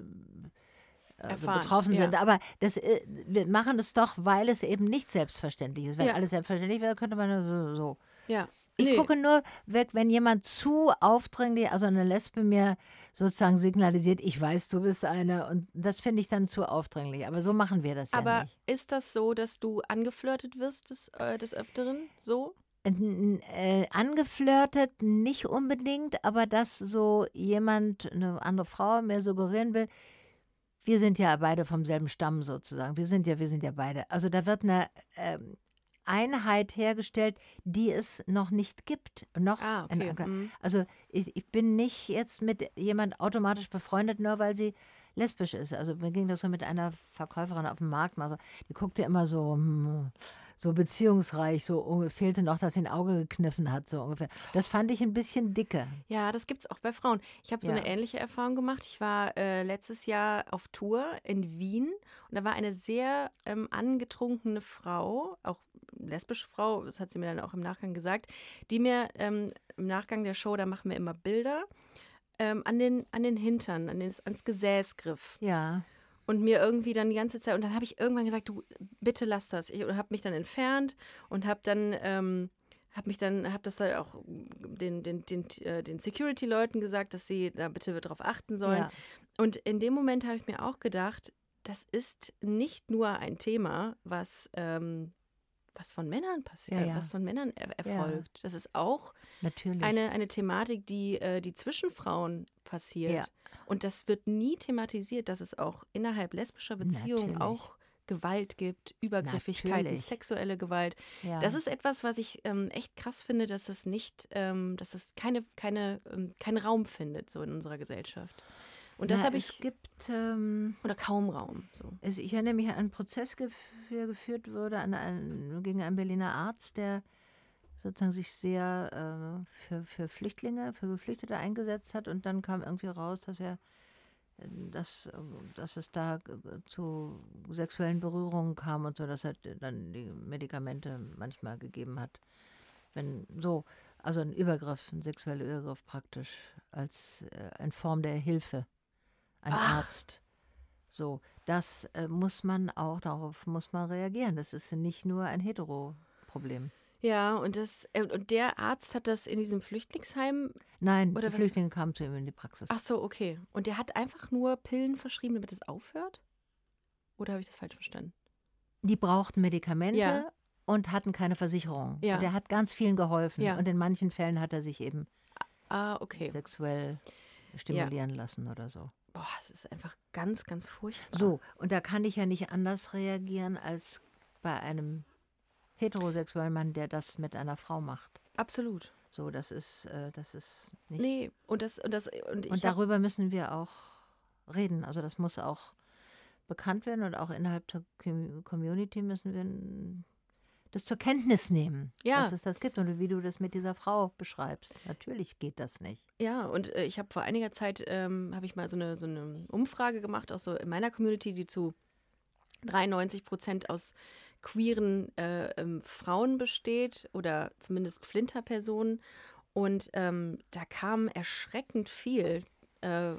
äh, Erfahren, betroffen ja. sind. Aber das, äh, wir machen es doch, weil es eben nicht selbstverständlich ist. Wenn Ja. alles selbstverständlich wäre, könnte man so. so. Ja. Ich Nee. gucke nur weg, wenn jemand zu aufdringlich, also eine Lesbe mir sozusagen signalisiert, ich weiß, du bist eine. Und das finde ich dann zu aufdringlich. Aber so machen wir das ja Aber nicht. ist das so, dass du angeflirtet wirst des, äh, des Öfteren? So? N- äh, angeflirtet nicht unbedingt, aber dass so jemand, eine andere Frau mir suggerieren will, wir sind ja beide vom selben Stamm sozusagen. Wir sind ja, wir sind ja beide. Also da wird eine ähm, Einheit hergestellt, die es noch nicht gibt. Noch. Ah, okay. Mhm. Also ich, ich bin nicht jetzt mit jemand automatisch befreundet, nur weil sie lesbisch ist. Also mir ging das so mit einer Verkäuferin auf dem Markt mal so. Die guckte immer so, hm, so beziehungsreich, so unge- fehlte noch, dass sie ein Auge gekniffen hat, so ungefähr. Das fand ich ein bisschen dicke. Ja, das gibt's auch bei Frauen. Ich habe so Ja. eine ähnliche Erfahrung gemacht. Ich war äh, letztes Jahr auf Tour in Wien und da war eine sehr ähm, angetrunkene Frau, auch lesbische Frau, das hat sie mir dann auch im Nachgang gesagt, die mir ähm, im Nachgang der Show, da machen wir immer Bilder, ähm, an, den, an den Hintern, an den, ans Gesäß griff. Ja. Und mir irgendwie dann die ganze Zeit, und dann habe ich irgendwann gesagt, du, bitte lass das. Ich habe mich dann entfernt und habe dann, ähm, habe mich dann, habe das dann auch den, den, den, äh, den Security-Leuten gesagt, dass sie da bitte darauf achten sollen. Ja. Und in dem Moment habe ich mir auch gedacht, das ist nicht nur ein Thema, was, ähm, was von Männern passiert, Ja, ja. was von Männern er erfolgt. Das ist auch Natürlich. eine, eine Thematik, die, äh, die zwischen Frauen passiert. Ja. Und das wird nie thematisiert, dass es auch innerhalb lesbischer Beziehungen Natürlich. auch Gewalt gibt, Übergriffigkeiten, Natürlich. sexuelle Gewalt. Ja. Das ist etwas, was ich ähm, echt krass finde, dass es nicht, ähm, dass es keine, keine, ähm, keinen Raum findet, so in unserer Gesellschaft. Und das Na, habe es ich, gibt, ähm, oder kaum Raum. So. also ich erinnere mich an einen Prozess, gef- der geführt wurde an einen, gegen einen Berliner Arzt, der sozusagen sich sehr äh, für, für Flüchtlinge, für Geflüchtete eingesetzt hat. Und dann kam irgendwie raus, dass er, äh, dass, äh, dass es da äh, zu sexuellen Berührungen kam und so, dass er dann die Medikamente manchmal gegeben hat. Wenn so, also ein Übergriff, ein sexueller Übergriff praktisch als äh, in Form der Hilfe. Ein Ach. Arzt. So, das äh, muss man auch, darauf muss man reagieren. Das ist nicht nur ein Hetero-Problem. Ja, und, das, äh, und der Arzt hat das in diesem Flüchtlingsheim. Nein, Oder die was- Flüchtlinge kamen zu ihm in die Praxis. Ach so, okay. Und der hat einfach nur Pillen verschrieben, damit es aufhört? Oder habe ich das falsch verstanden? Die brauchten Medikamente Ja. und hatten keine Versicherung. Ja. Und er hat ganz vielen geholfen. Ja. Und in manchen Fällen hat er sich eben Ah, okay. sexuell stimulieren lassen oder so. Boah, es ist einfach ganz, ganz furchtbar. So, und da kann ich ja nicht anders reagieren als bei einem heterosexuellen Mann, der das mit einer Frau macht. Absolut. So, das ist, äh, das ist nicht. Nee, und das, und das, und ich und hab, darüber müssen wir auch reden. Also das muss auch bekannt werden und auch innerhalb der Com- Community müssen wir n- das zur Kenntnis nehmen, Ja. dass es das gibt und wie du das mit dieser Frau beschreibst. Natürlich geht das nicht. ja, und äh, ich habe vor einiger Zeit, ähm, habe ich mal so eine, so eine Umfrage gemacht, auch so in meiner Community, die zu dreiundneunzig Prozent aus queeren äh, ähm, Frauen besteht oder zumindest Flinterpersonen. Und ähm, da kam erschreckend viel äh,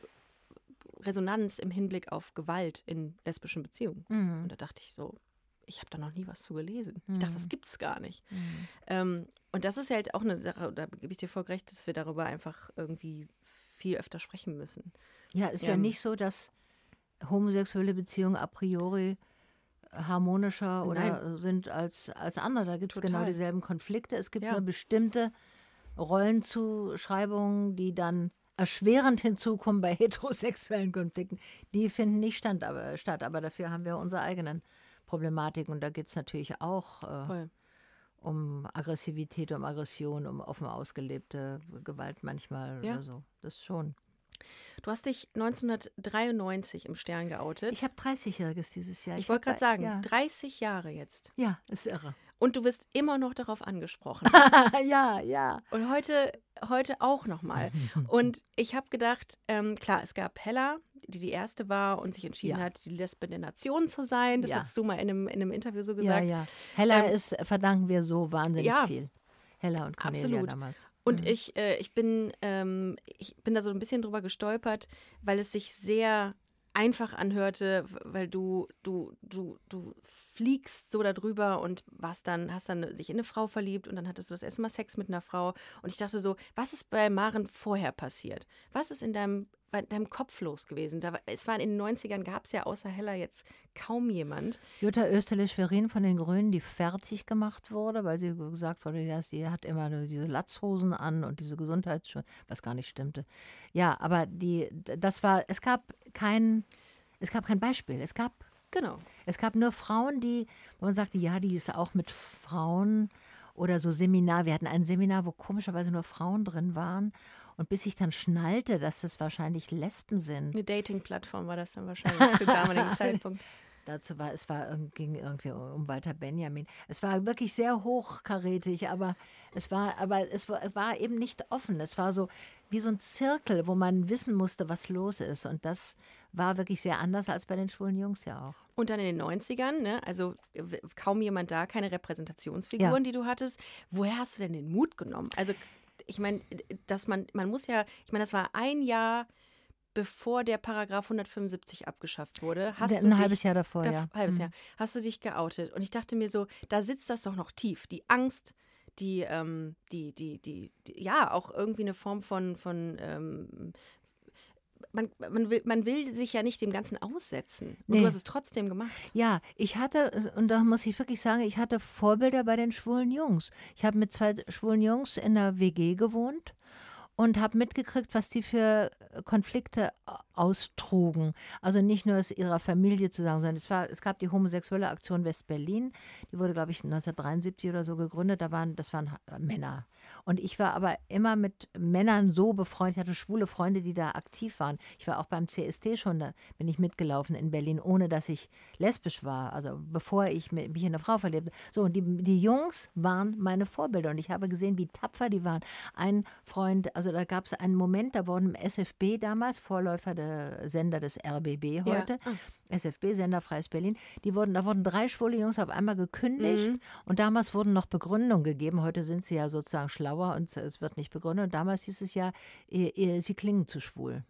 Resonanz im Hinblick auf Gewalt in lesbischen Beziehungen. Mhm. Und da dachte ich so, ich habe da noch nie was zu gelesen. Ich dachte, das Mhm. gibt es gar nicht. Mhm. Ähm, und das ist ja halt auch eine Sache, da gebe ich dir voll recht, dass wir darüber einfach irgendwie viel öfter sprechen müssen. Ja, ist ja Ja. nicht so, dass homosexuelle Beziehungen a priori harmonischer oder Nein. sind als, als andere. Da gibt es genau Total. dieselben Konflikte. Es gibt Ja. nur bestimmte Rollenzuschreibungen, die dann erschwerend hinzukommen bei heterosexuellen Konflikten. Die finden nicht stand, aber, statt, aber dafür haben wir unsere eigenen Problematiken. Und da geht es natürlich auch äh, Voll. um Aggressivität, um Aggression, um offen ausgelebte Gewalt manchmal Ja. oder so. Das schon. Du hast dich neunzehnhundertdreiundneunzig im Stern geoutet. Ich habe dreißigjähriges dieses Jahr. Ich wollte gerade hab- sagen, Ja, dreißig Jahre jetzt. ja, ist irre. Und du wirst immer noch darauf angesprochen. ja, ja. Und heute, heute auch nochmal. Und ich habe gedacht, ähm, klar, es gab Hella, die die erste war und sich entschieden Ja. hat, die Lesbe der Nation zu sein. Das Ja. hast du mal in einem, in einem Interview so Ja, gesagt. ja. Hella Ähm, ist, verdanken wir so wahnsinnig ja. viel. Hella und Cornelia Absolut. damals. Und Mhm. ich, äh, ich, bin, ähm, ich bin da so ein bisschen drüber gestolpert, weil es sich sehr einfach anhörte, w- weil du, du, du, du fliegst so darüber und warst dann, hast dann dich in eine Frau verliebt und dann hattest du das erste Mal Sex mit einer Frau. Und ich dachte so, was ist bei Maren vorher passiert? Was ist in deinem, in deinem Kopf los gewesen? Da, war- es war in den neunzigern, gab es ja außer Hella jetzt kaum jemand. Jutta Österle-Schwerin von den Grünen, die fertig gemacht wurde, weil sie gesagt wurde, ja, sie hat immer nur diese Latzhosen an und diese Gesundheitsschutz, was gar nicht stimmte. Ja, aber die, das war, es gab kein, es gab kein Beispiel. Es gab, Genau. es gab nur Frauen, die, wo man sagte, ja, die ist auch mit Frauen oder so Seminar. Wir hatten ein Seminar, wo komischerweise nur Frauen drin waren. Und bis ich dann schnallte, dass das wahrscheinlich Lesben sind. Eine Dating-Plattform war das dann wahrscheinlich zu damaligen Zeitpunkt. Dazu war, es war, irg- ging irgendwie um Walter Benjamin. Es war wirklich sehr hochkarätig, aber es war, aber es war, war eben nicht offen. Es war so wie so ein Zirkel, wo man wissen musste, was los ist. Und das war wirklich sehr anders als bei den schwulen Jungs ja auch. Und dann in den neunzigern, ne, also w- kaum jemand da, keine Repräsentationsfiguren, Ja. die du hattest. Woher hast du denn den Mut genommen? Also ich meine, dass man, man muss ja, ich meine, das war ein Jahr, bevor der Paragraph hundertfünfundsiebzig abgeschafft wurde. Hast Ein du dich, halbes Jahr davor, dav- ja. Halbes Mhm. Jahr. Hast du dich geoutet? Und ich dachte mir so, da sitzt das doch noch tief. Die Angst, die, ähm, die, die, die, die, ja, auch irgendwie eine Form von, von ähm, man, man, will, man will sich ja nicht dem Ganzen aussetzen. Und Nee. du hast es trotzdem gemacht. Ja, ich hatte, und da muss ich wirklich sagen, ich hatte Vorbilder bei den schwulen Jungs. Ich habe mit zwei schwulen Jungs in einer W G gewohnt und habe mitgekriegt, was die für Konflikte austrugen. Also nicht nur aus ihrer Familie zu sagen, sondern es, war, es gab die homosexuelle Aktion West-Berlin, die wurde, glaube ich, neunzehnhundertdreiundsiebzig oder so gegründet, da waren, das waren Männer. Und ich war aber immer mit Männern so befreundet, ich hatte schwule Freunde, die da aktiv waren. Ich war auch beim C S D schon, da bin ich mitgelaufen in Berlin, ohne dass ich lesbisch war, also bevor ich mi- mich in eine Frau verliebte. So, und die, die Jungs waren meine Vorbilder und ich habe gesehen, wie tapfer die waren. Ein Freund, also da gab es einen Moment, da wurden im S F B damals, Vorläufer der Sender des R B B heute, Ja. S F B, Sender Freies Berlin, die wurden, da wurden drei schwule Jungs auf einmal gekündigt und damals wurden noch Begründungen gegeben. Heute sind sie ja sozusagen schlauer und es wird nicht begründet. Und damals hieß es ja, ihr, ihr, sie klingen zu schwul.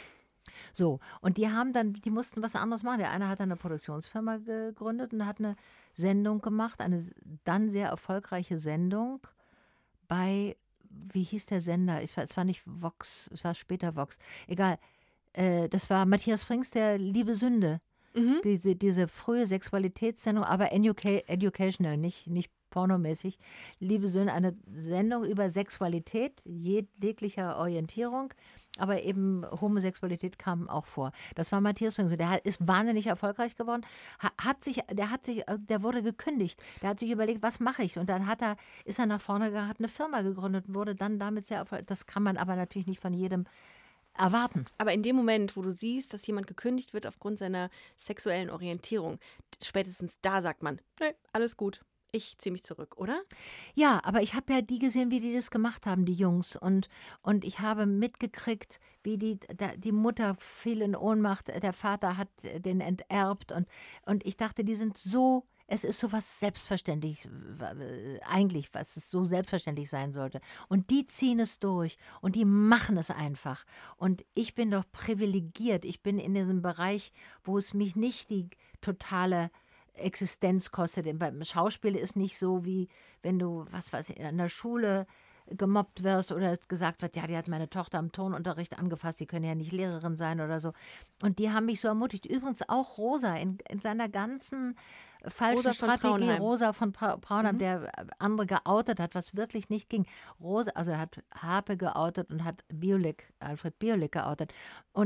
So, und die haben dann, die mussten was anderes machen. Der eine hat eine Produktionsfirma gegründet und hat eine Sendung gemacht, eine s- dann sehr erfolgreiche Sendung bei, wie hieß der Sender? Ich, war- es war nicht Vox, es war später Vox. Egal, äh, das war Matthias Frings, der Liebe Sünde. Mhm. Diese, diese frühe Sexualitätssendung, aber educa educational, nicht, nicht pornomäßig. Liebe Sünde, eine Sendung über Sexualität, jeglicher Orientierung, aber eben Homosexualität kam auch vor. Das war Matthias Frings. Der hat- ist wahnsinnig erfolgreich geworden. Ha- Hat sich, der hat sich, äh, der wurde gekündigt. Der hat sich überlegt, was mache ich? Und dann hat er, ist er nach vorne gegangen, hat eine Firma gegründet und wurde dann damit sehr erfolgreich. Das kann man aber natürlich nicht von jedem erwarten. Aber in dem Moment, wo du siehst, dass jemand gekündigt wird aufgrund seiner sexuellen Orientierung, spätestens da sagt man, nee, alles gut, ich ziehe mich zurück, oder? Ja, aber ich habe ja die gesehen, wie die das gemacht haben, die Jungs. Und, und ich habe mitgekriegt, wie die, da, die Mutter fiel in Ohnmacht, der Vater hat den enterbt. Und, und ich dachte, die sind so, es ist so was selbstverständlich, äh, eigentlich, was es so selbstverständlich sein sollte. Und die ziehen es durch und die machen es einfach. Und ich bin doch privilegiert. Ich bin in diesem Bereich, wo es mich nicht die totale Existenz kostet. Denn beim Schauspiel ist nicht so, wie wenn du, was weiß ich, in der Schule gemobbt wirst oder gesagt wird, ja, die hat meine Tochter am Turnunterricht angefasst, die können ja nicht Lehrerin sein oder so. Und die haben mich so ermutigt. Übrigens auch Rosa in, in seiner ganzen falschen Rosa von Strategie, Braunheim. Rosa von Bra Braunheim, der andere geoutet hat, was wirklich nicht ging. Rosa, also er hat Harpe geoutet und hat Biolik, Alfred Biolik geoutet. Und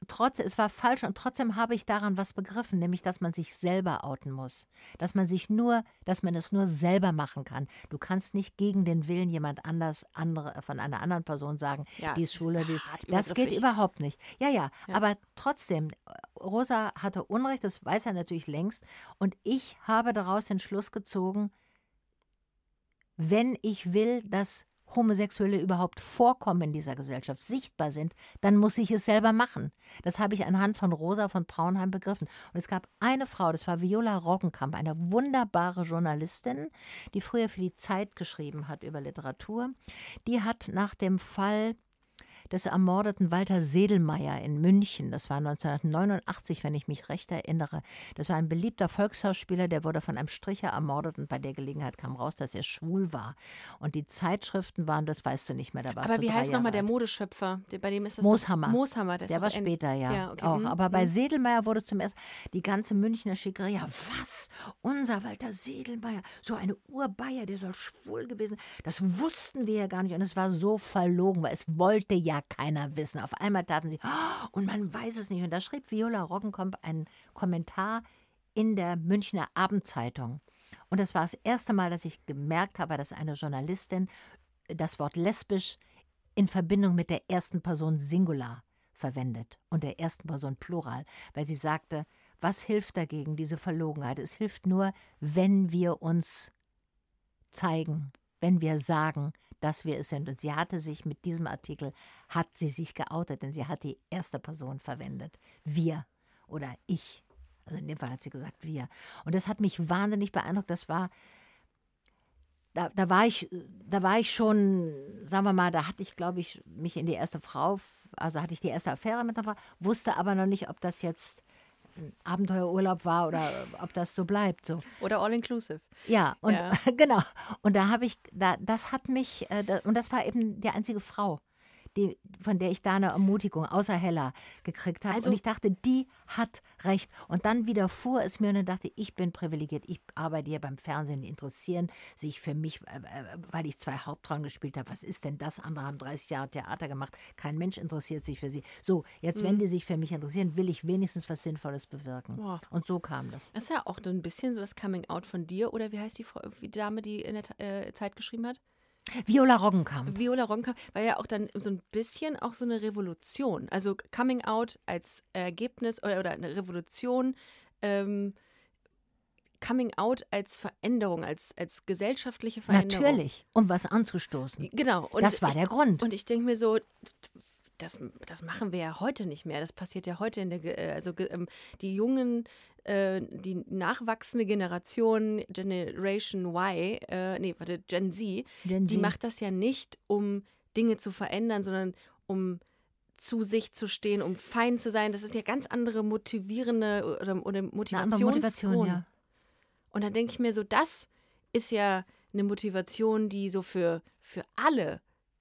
trotz, es war falsch und trotzdem habe ich daran was begriffen, nämlich, dass man sich selber outen muss. Dass man sich nur, dass man es nur selber machen kann. Du kannst nicht gegen den Willen jemand anders, andere, von einer anderen Person sagen, Ja, die es ist ist schwul. Die ist, hart das geht übergriffig. überhaupt nicht. Ja, ja, Ja. aber trotzdem, Rosa hatte Unrecht, das weiß er natürlich längst. Und ich habe daraus den Schluss gezogen, wenn ich will, dass Homosexuelle überhaupt vorkommen in dieser Gesellschaft, sichtbar sind, dann muss ich es selber machen. Das habe ich anhand von Rosa von Braunheim begriffen. Und es gab eine Frau, das war Viola Roggenkamp, eine wunderbare Journalistin, die früher für die Zeit geschrieben hat über Literatur. Die hat nach dem Fall des ermordeten Walter Sedelmeier in München, das war neunzehnhundertneunundachtzig, wenn ich mich recht erinnere. Das war ein beliebter Volksschauspieler, der wurde von einem Stricher ermordet und bei der Gelegenheit kam raus, dass er schwul war. Und die Zeitschriften waren, das weißt du nicht mehr, da warst Aber du wie drei heißt Jahre nochmal der alt. Modeschöpfer? Der, bei dem ist das Mooshammer. Doch, Mooshammer, der, ist Der doch war ein- später, ja, ja okay. auch. mhm, Aber bei mhm. Sedelmeier wurde zum ersten die ganze Münchner Schickerei, ja was, unser Walter Sedelmeier, so eine Urbayer, der soll schwul gewesen sein. Das wussten wir ja gar nicht und es war so verlogen, weil es wollte ja keiner wissen. Auf einmal taten sie, "Oh, und man weiß es nicht." Und da schrieb Viola Roggenkamp einen Kommentar in der Münchner Abendzeitung. Und das war das erste Mal, dass ich gemerkt habe, dass eine Journalistin das Wort lesbisch in Verbindung mit der ersten Person Singular verwendet und der ersten Person Plural, weil sie sagte, was hilft dagegen, diese Verlogenheit? Es hilft nur, wenn wir uns zeigen, wenn wir sagen, dass wir es sind. Und sie hatte sich mit diesem Artikel, hat sie sich geoutet, denn sie hat die erste Person verwendet. Wir oder ich. Also in dem Fall hat sie gesagt wir. Und das hat mich wahnsinnig beeindruckt. Das war, da, da war ich, da war ich schon, sagen wir mal, da hatte ich, glaube ich, mich in die erste Frau, also hatte ich die erste Affäre mit einer Frau, wusste aber noch nicht, ob das jetzt ein Abenteuerurlaub war oder ob das so bleibt. So. Oder All-Inclusive. Ja, und Ja. genau. Und da habe ich, da, das hat mich, äh, da, und das war eben die einzige Frau, die, von der ich da eine Ermutigung außer Hella gekriegt habe. Also- und ich dachte, die hat recht. Und dann widerfuhr es mir und dann dachte ich, ich bin privilegiert. Ich arbeite hier beim Fernsehen, die interessieren sich für mich, äh, äh, weil ich zwei Hauptrollen gespielt habe. Was ist denn das? Andere haben dreißig Jahre Theater gemacht. Kein Mensch interessiert sich für sie. So, jetzt, wenn die sich für mich interessieren, will ich wenigstens was Sinnvolles bewirken. Boah. Und so kam das. Das ist ja auch so ein bisschen so das Coming-out von dir. Oder wie heißt die, Frau, die Dame, die in der Ta- äh, Zeit geschrieben hat? Viola Roggenkamp. Viola Roggenkamp war ja auch dann so ein bisschen auch so eine Revolution. Also Coming Out als Ergebnis oder, oder eine Revolution, ähm, Coming Out als Veränderung, als, als gesellschaftliche Veränderung. Natürlich, um was anzustoßen. Genau. Und Das war ich, der Grund. Und ich denke mir so, das, das machen wir ja heute nicht mehr. Das passiert ja heute in der, Ge- äh, also ge- ähm, die jungen, äh, die nachwachsende Generation, Generation Y, äh, nee, warte, Gen Z, Gen die Z. macht das ja nicht, um Dinge zu verändern, sondern um zu sich zu stehen, um fein zu sein. Das ist ja ganz andere motivierende oder, oder Eine Motivationsgrund. andere Motivation, ja. Und dann denke ich mir so, das ist ja eine Motivation, die so für, für alle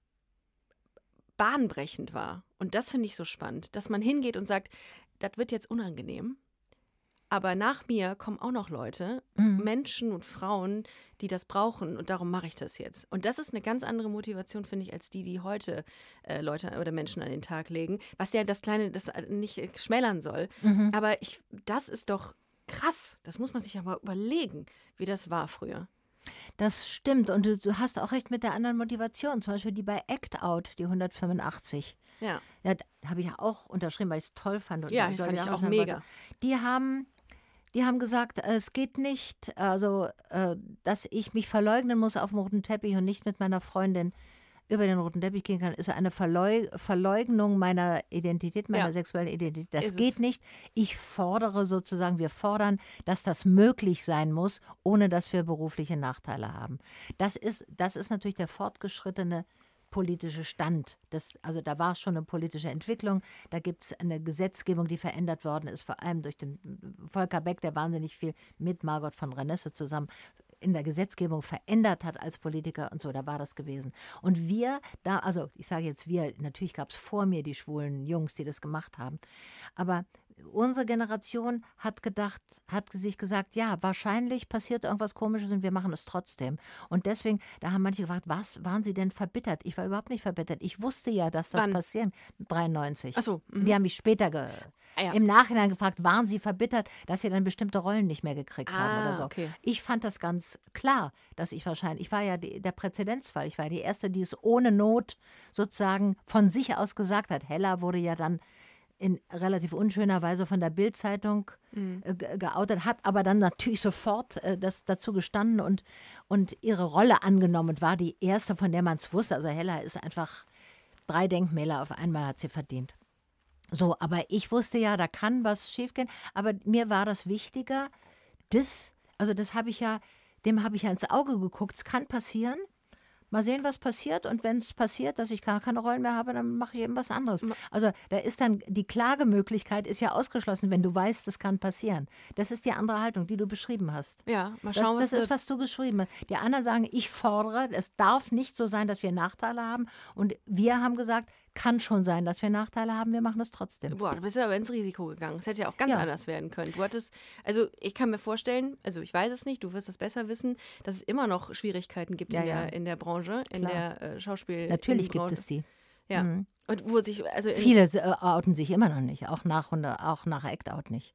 bahnbrechend war. Und das finde ich so spannend, dass man hingeht und sagt, das wird jetzt unangenehm, aber nach mir kommen auch noch Leute, Mhm. Menschen und Frauen, die das brauchen und darum mache ich das jetzt. Und das ist eine ganz andere Motivation, finde ich, als die, die heute äh, Leute oder Menschen an den Tag legen, was ja das Kleine, das nicht äh, schmälern soll. Mhm. Aber ich, das ist doch krass, das muss man sich ja mal überlegen, wie das war früher. Das stimmt. Und du, du hast auch recht mit der anderen Motivation. Zum Beispiel die bei Act Out, die hundertfünfundachtzig. Ja. Ja, da habe ich ja auch unterschrieben, weil ich es toll fand. Und Ja, soll fand ich auch sagen, mega. wollte. Die haben, die haben gesagt, äh, es geht nicht, also, äh, dass ich mich verleugnen muss auf dem roten Teppich und nicht mit meiner Freundin über den roten Teppich gehen kann, ist eine Verleug Verleugnung meiner Identität, meiner Ja. sexuellen Identität. Das Ist geht es. nicht. Ich fordere sozusagen, wir fordern, dass das möglich sein muss, ohne dass wir berufliche Nachteile haben. Das ist, das ist natürlich der fortgeschrittene politische Stand. Das, also da war es schon eine politische Entwicklung. Da gibt es eine Gesetzgebung, die verändert worden ist, vor allem durch den Volker Beck, der wahnsinnig viel mit Margot von Renesse zusammen in der Gesetzgebung verändert hat als Politiker und so, da war das gewesen. Und wir, da, also ich sage jetzt wir, natürlich gab es vor mir die schwulen Jungs, die das gemacht haben, aber unsere Generation hat gedacht, hat sich gesagt, ja, wahrscheinlich passiert irgendwas Komisches und wir machen es trotzdem. Und deswegen, da haben manche gefragt, was waren sie denn verbittert? Ich war überhaupt nicht verbittert. Ich wusste ja, dass das Wann? passiert. dreiundneunzig. Ach so, mhm. Die haben mich später ge Ah, ja. im Nachhinein gefragt, waren sie verbittert, dass sie dann bestimmte Rollen nicht mehr gekriegt haben Ah, oder so. okay. Ich fand das ganz klar, dass ich wahrscheinlich, ich war ja die, der Präzedenzfall, ich war die Erste, die es ohne Not sozusagen von sich aus gesagt hat. Hella wurde ja dann in relativ unschöner Weise von der Bild-Zeitung äh, ge- geoutet, hat aber dann natürlich sofort äh, das dazu gestanden und, und ihre Rolle angenommen und war die erste, von der man es wusste. Also Hella ist einfach drei Denkmäler auf einmal hat sie verdient. So, aber ich wusste ja, da kann was schiefgehen, aber mir war das wichtiger, das, also das habe ich ja, dem habe ich ja ins Auge geguckt, es kann passieren. Mal sehen, was passiert. Und wenn es passiert, dass ich gar keine Rollen mehr habe, dann mache ich eben was anderes. Also da ist dann, die Klagemöglichkeit ist ja ausgeschlossen, wenn du weißt, das kann passieren. Das ist die andere Haltung, die du beschrieben hast. Ja, mal Das, schauen, das was ist, wird. was du geschrieben hast. Die anderen sagen, ich fordere, es darf nicht so sein, dass wir Nachteile haben. Und wir haben gesagt, kann schon sein, dass wir Nachteile haben, wir machen es trotzdem. Boah, du bist ja aber ins Risiko gegangen. Es hätte ja auch ganz Ja. anders werden können. Du hattest, also ich kann mir vorstellen, also ich weiß es nicht, du wirst das besser wissen, dass es immer noch Schwierigkeiten gibt Ja, in, der, ja. in der Branche, in Klar. der äh, Schauspiel. Natürlich gibt Branche. es die. Ja. Mhm. Und wo sich, also in, Viele äh, outen sich immer noch nicht, auch nach, und, auch nach Act-Out nicht.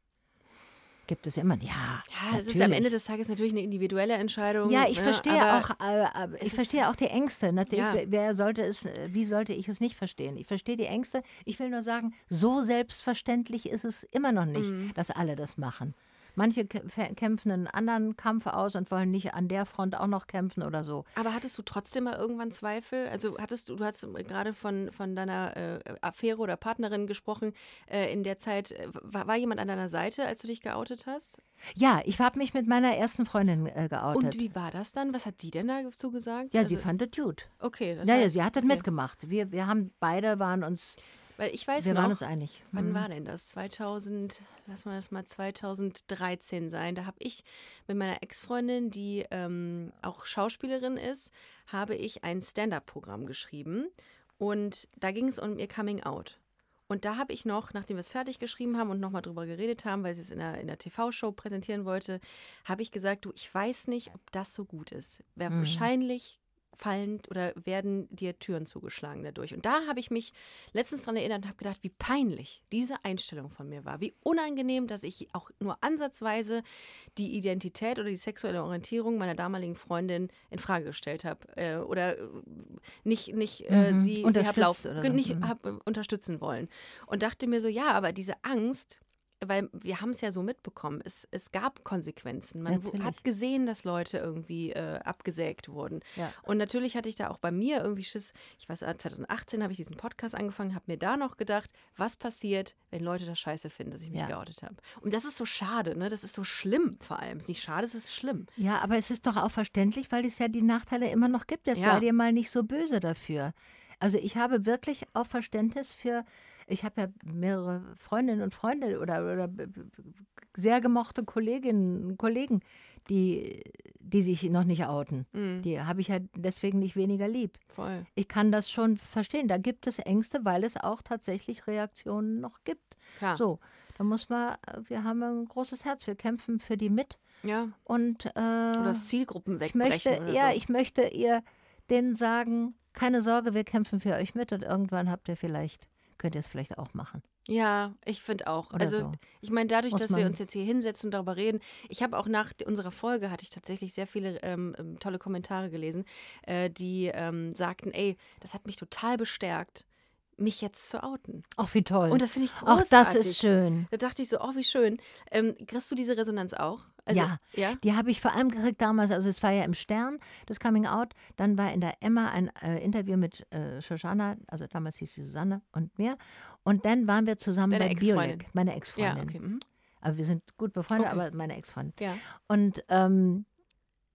Gibt es immer. Ja, ja, es ist natürlich. am Ende des Tages natürlich eine individuelle Entscheidung. Ja, ich ne, verstehe aber auch, äh, aber es ich ist- verstehe auch die Ängste. Natürlich, Ja. wer- wer sollte es, äh, wie sollte ich es nicht verstehen? Ich verstehe die Ängste. Ich will nur sagen, so selbstverständlich ist es immer noch nicht, Mhm. dass alle das machen. Manche kä- kämpfen einen anderen Kampf aus und wollen nicht an der Front auch noch kämpfen oder so. Aber hattest du trotzdem mal irgendwann Zweifel? Also hattest du, du hast gerade von, von deiner äh, Affäre oder Partnerin gesprochen, äh, in der Zeit, äh, war, war jemand an deiner Seite, als du dich geoutet hast? Ja, ich habe mich mit meiner ersten Freundin äh, geoutet. Und wie war das dann? Was hat die denn dazu gesagt? ja, also, sie fand das gut. Okay, das Ja, ja, heißt, sie hat das okay. mitgemacht. Wir, wir haben beide waren uns, Weil ich weiß wir noch, waren uns einig. wann Mhm. war denn das? zweitausend, lass mal das mal zweitausenddreizehn sein. Da habe ich mit meiner Ex-Freundin, die ähm, auch Schauspielerin ist, habe ich ein Stand-up-Programm geschrieben. Und da ging es um ihr Coming Out. Und da habe ich noch, nachdem wir es fertig geschrieben haben und nochmal drüber geredet haben, weil sie es in der, in der T V-Show präsentieren wollte, habe ich gesagt, du, ich weiß nicht, ob das so gut ist. Wäre Mhm. wahrscheinlich fallen oder werden dir Türen zugeschlagen dadurch. Und da habe ich mich letztens daran erinnert und habe gedacht, wie peinlich diese Einstellung von mir war. Wie unangenehm, dass ich auch nur ansatzweise die Identität oder die sexuelle Orientierung meiner damaligen Freundin in Frage gestellt habe. Äh, oder äh, nicht, nicht äh, Mhm. sie, sie hab Unterstützt lauf, oder so. nicht Mhm. hab, äh, unterstützen wollen. Und dachte mir so, ja, aber diese Angst, weil wir haben es ja so mitbekommen, es, es gab Konsequenzen. Man w- Natürlich. hat gesehen, dass Leute irgendwie äh, abgesägt wurden. Ja. Und natürlich hatte ich da auch bei mir irgendwie Schiss. Ich weiß, zwanzig achtzehn habe ich diesen Podcast angefangen, habe mir da noch gedacht, was passiert, wenn Leute das scheiße finden, dass ich mich Ja. geoutet habe. Und das ist so schade, ne? Das ist so schlimm vor allem. Es ist nicht schade, es ist schlimm. Ja, aber es ist doch auch verständlich, weil es ja die Nachteile immer noch gibt. Jetzt Ja. sei dir mal nicht so böse dafür. Also ich habe wirklich auch Verständnis für, ich habe ja mehrere Freundinnen und Freunde oder, oder b- b- sehr gemochte Kolleginnen und Kollegen, die, die sich noch nicht outen. Mhm. Die habe ich ja deswegen nicht weniger lieb. Voll. Ich kann das schon verstehen. Da gibt es Ängste, weil es auch tatsächlich Reaktionen noch gibt. Klar. So, da muss man, wir haben ein großes Herz, wir kämpfen für die mit Ja. und äh, Oder das Zielgruppen ich wegbrechen möchte, oder ja, so. ich möchte ihr denen sagen, keine Sorge, wir kämpfen für euch mit und irgendwann habt ihr vielleicht, könnt ihr es vielleicht auch machen. Ja, ich finde auch. Oder also so. ich meine, dadurch, Muss dass wir man- uns jetzt hier hinsetzen und darüber reden, ich habe auch nach unserer Folge, hatte ich tatsächlich sehr viele ähm, ähm, tolle Kommentare gelesen, äh, die ähm, sagten, ey, das hat mich total bestärkt, mich jetzt zu outen. Ach, wie toll. Und das finde ich Auch großartig. das ist schön. Da dachte ich so, oh, wie schön. Ähm, kriegst du diese Resonanz auch? Also, Ja. Ja? Die habe ich vor allem gekriegt damals, also es war ja im Stern, das Coming Out, dann war in der Emma ein äh, Interview mit äh, Shoshana, also damals hieß sie Susanne und mir, und dann waren wir zusammen Deine bei Ex-Freundin. Biolek, meine Ja, Ex-Freundin. okay. Mhm. Aber wir sind gut befreundet, Okay. aber meine Ex-Freundin. Ja. Und ähm,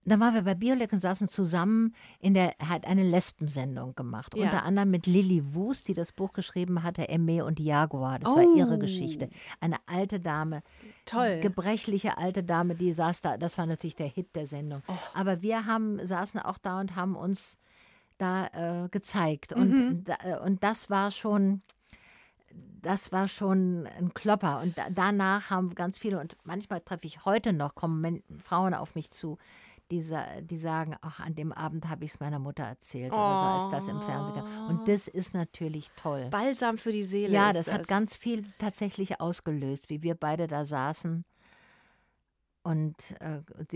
Da waren wir bei Biolek und saßen zusammen in der, er hat eine Lesbensendung gemacht. Ja. Unter anderem mit Lilly Wust, die das Buch geschrieben hatte, Aimee und Jaguar. Das war Oh. ihre Geschichte. Eine alte Dame, Toll. gebrechliche alte Dame, die saß da. Das war natürlich der Hit der Sendung. Oh. Aber wir haben, saßen auch da und haben uns da äh, gezeigt. Und, Mhm. da, äh, und das war schon, das war schon ein Klopper. Und da, danach haben ganz viele, und manchmal treffe ich heute noch, kommen Men Frauen auf mich zu, die, sa- die sagen, ach, an dem Abend habe ich es meiner Mutter erzählt oder so, als das im Fernsehen kam. Und das ist natürlich toll. Balsam für die Seele. Ja, ist das hat ganz viel tatsächlich ausgelöst, wie wir beide da saßen. Und äh, die,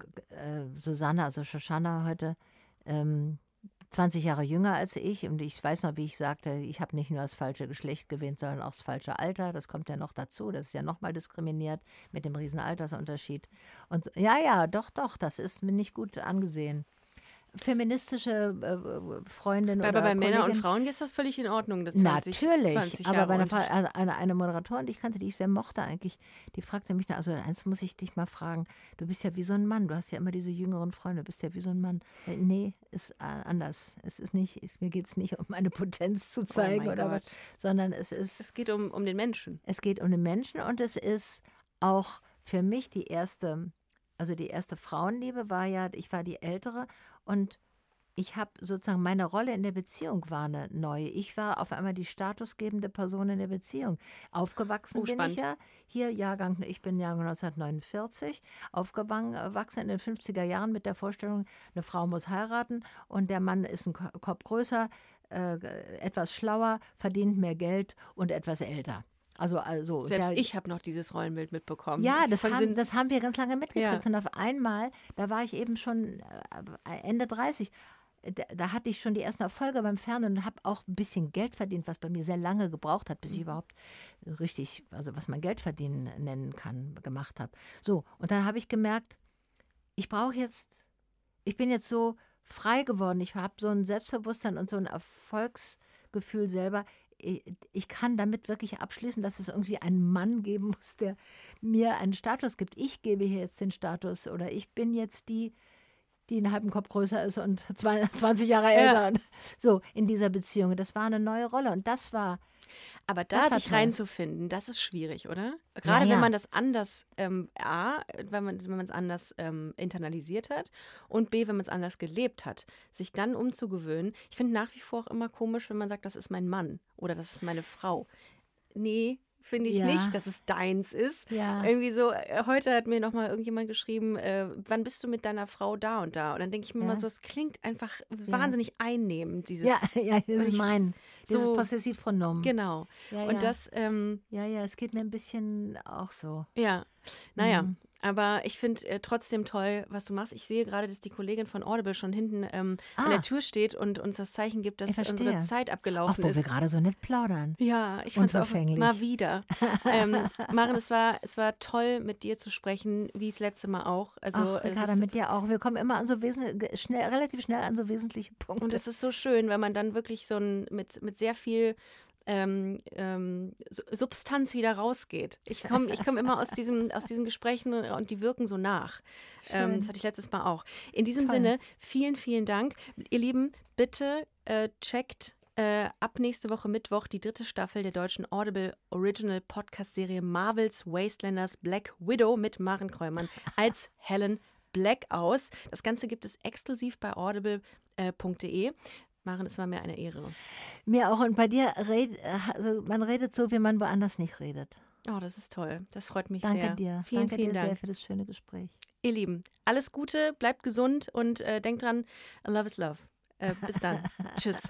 äh, Susanne, also Shoshana heute, ähm, zwanzig Jahre jünger als ich. Und ich weiß noch, wie ich sagte, ich habe nicht nur das falsche Geschlecht gewählt, sondern auch das falsche Alter. Das kommt ja noch dazu. Das ist ja nochmal diskriminiert mit dem riesen Altersunterschied. Und ja, ja, doch, doch, das ist mir nicht gut angesehen. Feministische äh, Freundin Aber oder bei Männern und Kollegin, Frauen ist das völlig in Ordnung. Das zwanzig, natürlich, zwanzig aber Jahre bei einer, Frau- Unterschied. also eine, eine Moderatorin, die ich kannte, die ich sehr mochte eigentlich, die fragte mich da, also eins muss ich dich mal fragen, du bist ja wie so ein Mann, du hast ja immer diese jüngeren Freunde, du bist ja wie so ein Mann. Äh, Nee, ist äh, anders. Es ist nicht, ist, mir geht es nicht um meine Potenz zu zeigen Oh mein oder Gott. was, sondern es ist, Es geht um, um den Menschen. es geht um den Menschen und es ist auch für mich die erste, also die erste Frauenliebe war ja, ich war die Ältere und ich habe sozusagen, meine Rolle in der Beziehung war eine neue. Ich war auf einmal die statusgebende Person in der Beziehung. Aufgewachsen Oh, bin spannend. ich ja, hier Jahrgang, ich bin Jahrgang neunzehnhundertneunundvierzig, aufgewachsen in den fünfziger Jahren mit der Vorstellung, eine Frau muss heiraten und der Mann ist ein Ko- Kopf größer, äh, etwas schlauer, verdient mehr Geld und etwas älter. Also, also Selbst der, ich habe noch dieses Rollenbild mitbekommen. ja, Ich das von haben, Sinn- das haben wir ganz lange mitgekriegt. Ja. Und auf einmal, da war ich eben schon äh, Ende dreißig, da, da hatte ich schon die ersten Erfolge beim Fernsehen und habe auch ein bisschen Geld verdient, was bei mir sehr lange gebraucht hat, bis ich überhaupt richtig, also was man Geld verdienen nennen kann, gemacht habe. So, und dann habe ich gemerkt, ich brauche jetzt, ich bin jetzt so frei geworden, ich habe so ein Selbstbewusstsein und so ein Erfolgsgefühl selber. Ich, ich kann damit wirklich abschließen, dass es irgendwie einen Mann geben muss, der mir einen Status gibt. Ich gebe hier jetzt den Status oder ich bin jetzt die, die einen halben Kopf größer ist und zwei- zwanzig Jahre Ja. älter. So, in dieser Beziehung. Das war eine neue Rolle und das war, Aber Das da war sich toll. reinzufinden, das ist schwierig, oder? Gerade ja. wenn man das anders, ähm, A, wenn man wenn man es anders ähm, internalisiert hat und B, wenn man es anders gelebt hat, sich dann umzugewöhnen. Ich finde nach wie vor auch immer komisch, wenn man sagt, das ist mein Mann oder das ist meine Frau. Nee, finde ich Ja. nicht, dass es deins ist. Ja. Irgendwie so, äh, heute hat mir nochmal irgendjemand geschrieben, äh, wann bist du mit deiner Frau da und da? Und dann denke ich mir Ja. mal so, es klingt einfach wahnsinnig einnehmend, dieses. ja, ja, das Und ist ich- mein, dieses so- Possessivpronomen. Genau. Ja, Und ja. das, ähm, Ja, ja, es geht mir ein bisschen auch so. ja, naja, Mhm. aber ich finde äh, trotzdem toll, was du machst. Ich sehe gerade, dass die Kollegin von Audible schon hinten ähm, an Ah. der Tür steht und uns das Zeichen gibt, dass Ich verstehe. unsere Zeit Auch abgelaufen wo ist. wir gerade so nett plaudern. Ja, ich fand es auch Unverfänglich. mal wieder. ähm, Maren, es war, es war toll, mit dir zu sprechen, wie das letzte Mal auch. Also, Ach, es Ricarda, ist, mit dir auch. Wir kommen immer an so wesen schnell, relativ schnell an so wesentliche Punkte. und es ist so schön, wenn man dann wirklich so ein, mit, mit sehr viel ähm, ähm, Su- Substanz wieder rausgeht. Ich komme ich komm immer aus, diesem, aus diesen Gesprächen und die wirken so nach. Ähm, Schön. das hatte ich letztes Mal auch. In diesem Toll. Sinne, vielen, vielen Dank. Ihr Lieben, bitte äh, checkt äh, ab nächste Woche Mittwoch die dritte Staffel der deutschen Audible Original Podcast-Serie Marvel's Wastelanders Black Widow mit Maren Kräumann als Helen Black aus. Das Ganze gibt es exklusiv bei audible punkt de. Maren, es war mir eine Ehre. Mir auch. Und bei dir, red, also man redet so, wie man woanders nicht redet. Oh, das ist toll. Das freut mich Danke sehr. dir. Vielen, Danke vielen dir Dank. sehr für das schöne Gespräch. Ihr Lieben, alles Gute, bleibt gesund und äh, denkt dran, love is love. Äh, bis dann. Tschüss.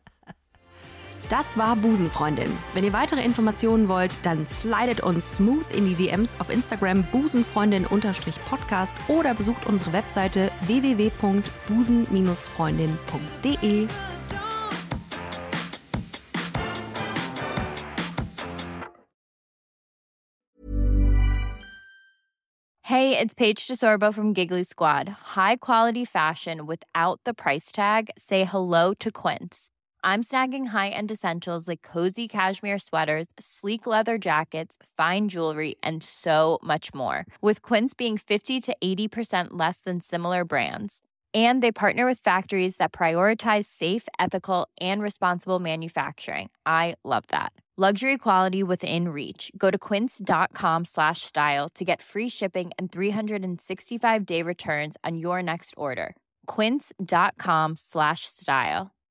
Das war Busenfreundin. Wenn ihr weitere Informationen wollt, dann slidet uns smooth in die D Ms auf Instagram busenfreundin-podcast oder besucht unsere Webseite w w w punkt busen freundin punkt de. Hey, it's Paige DeSorbo from Giggly Squad. High quality fashion without the price tag. Say hello to Quince. I'm snagging high-end essentials like cozy cashmere sweaters, sleek leather jackets, fine jewelry, and so much more. With Quince being fifty to eighty percent less than similar brands. And they partner with factories that prioritize safe, ethical, and responsible manufacturing. I love that. Luxury quality within reach. Go to quince.com slash style to get free shipping and three sixty-five day returns on your next order. Quince.com slash style.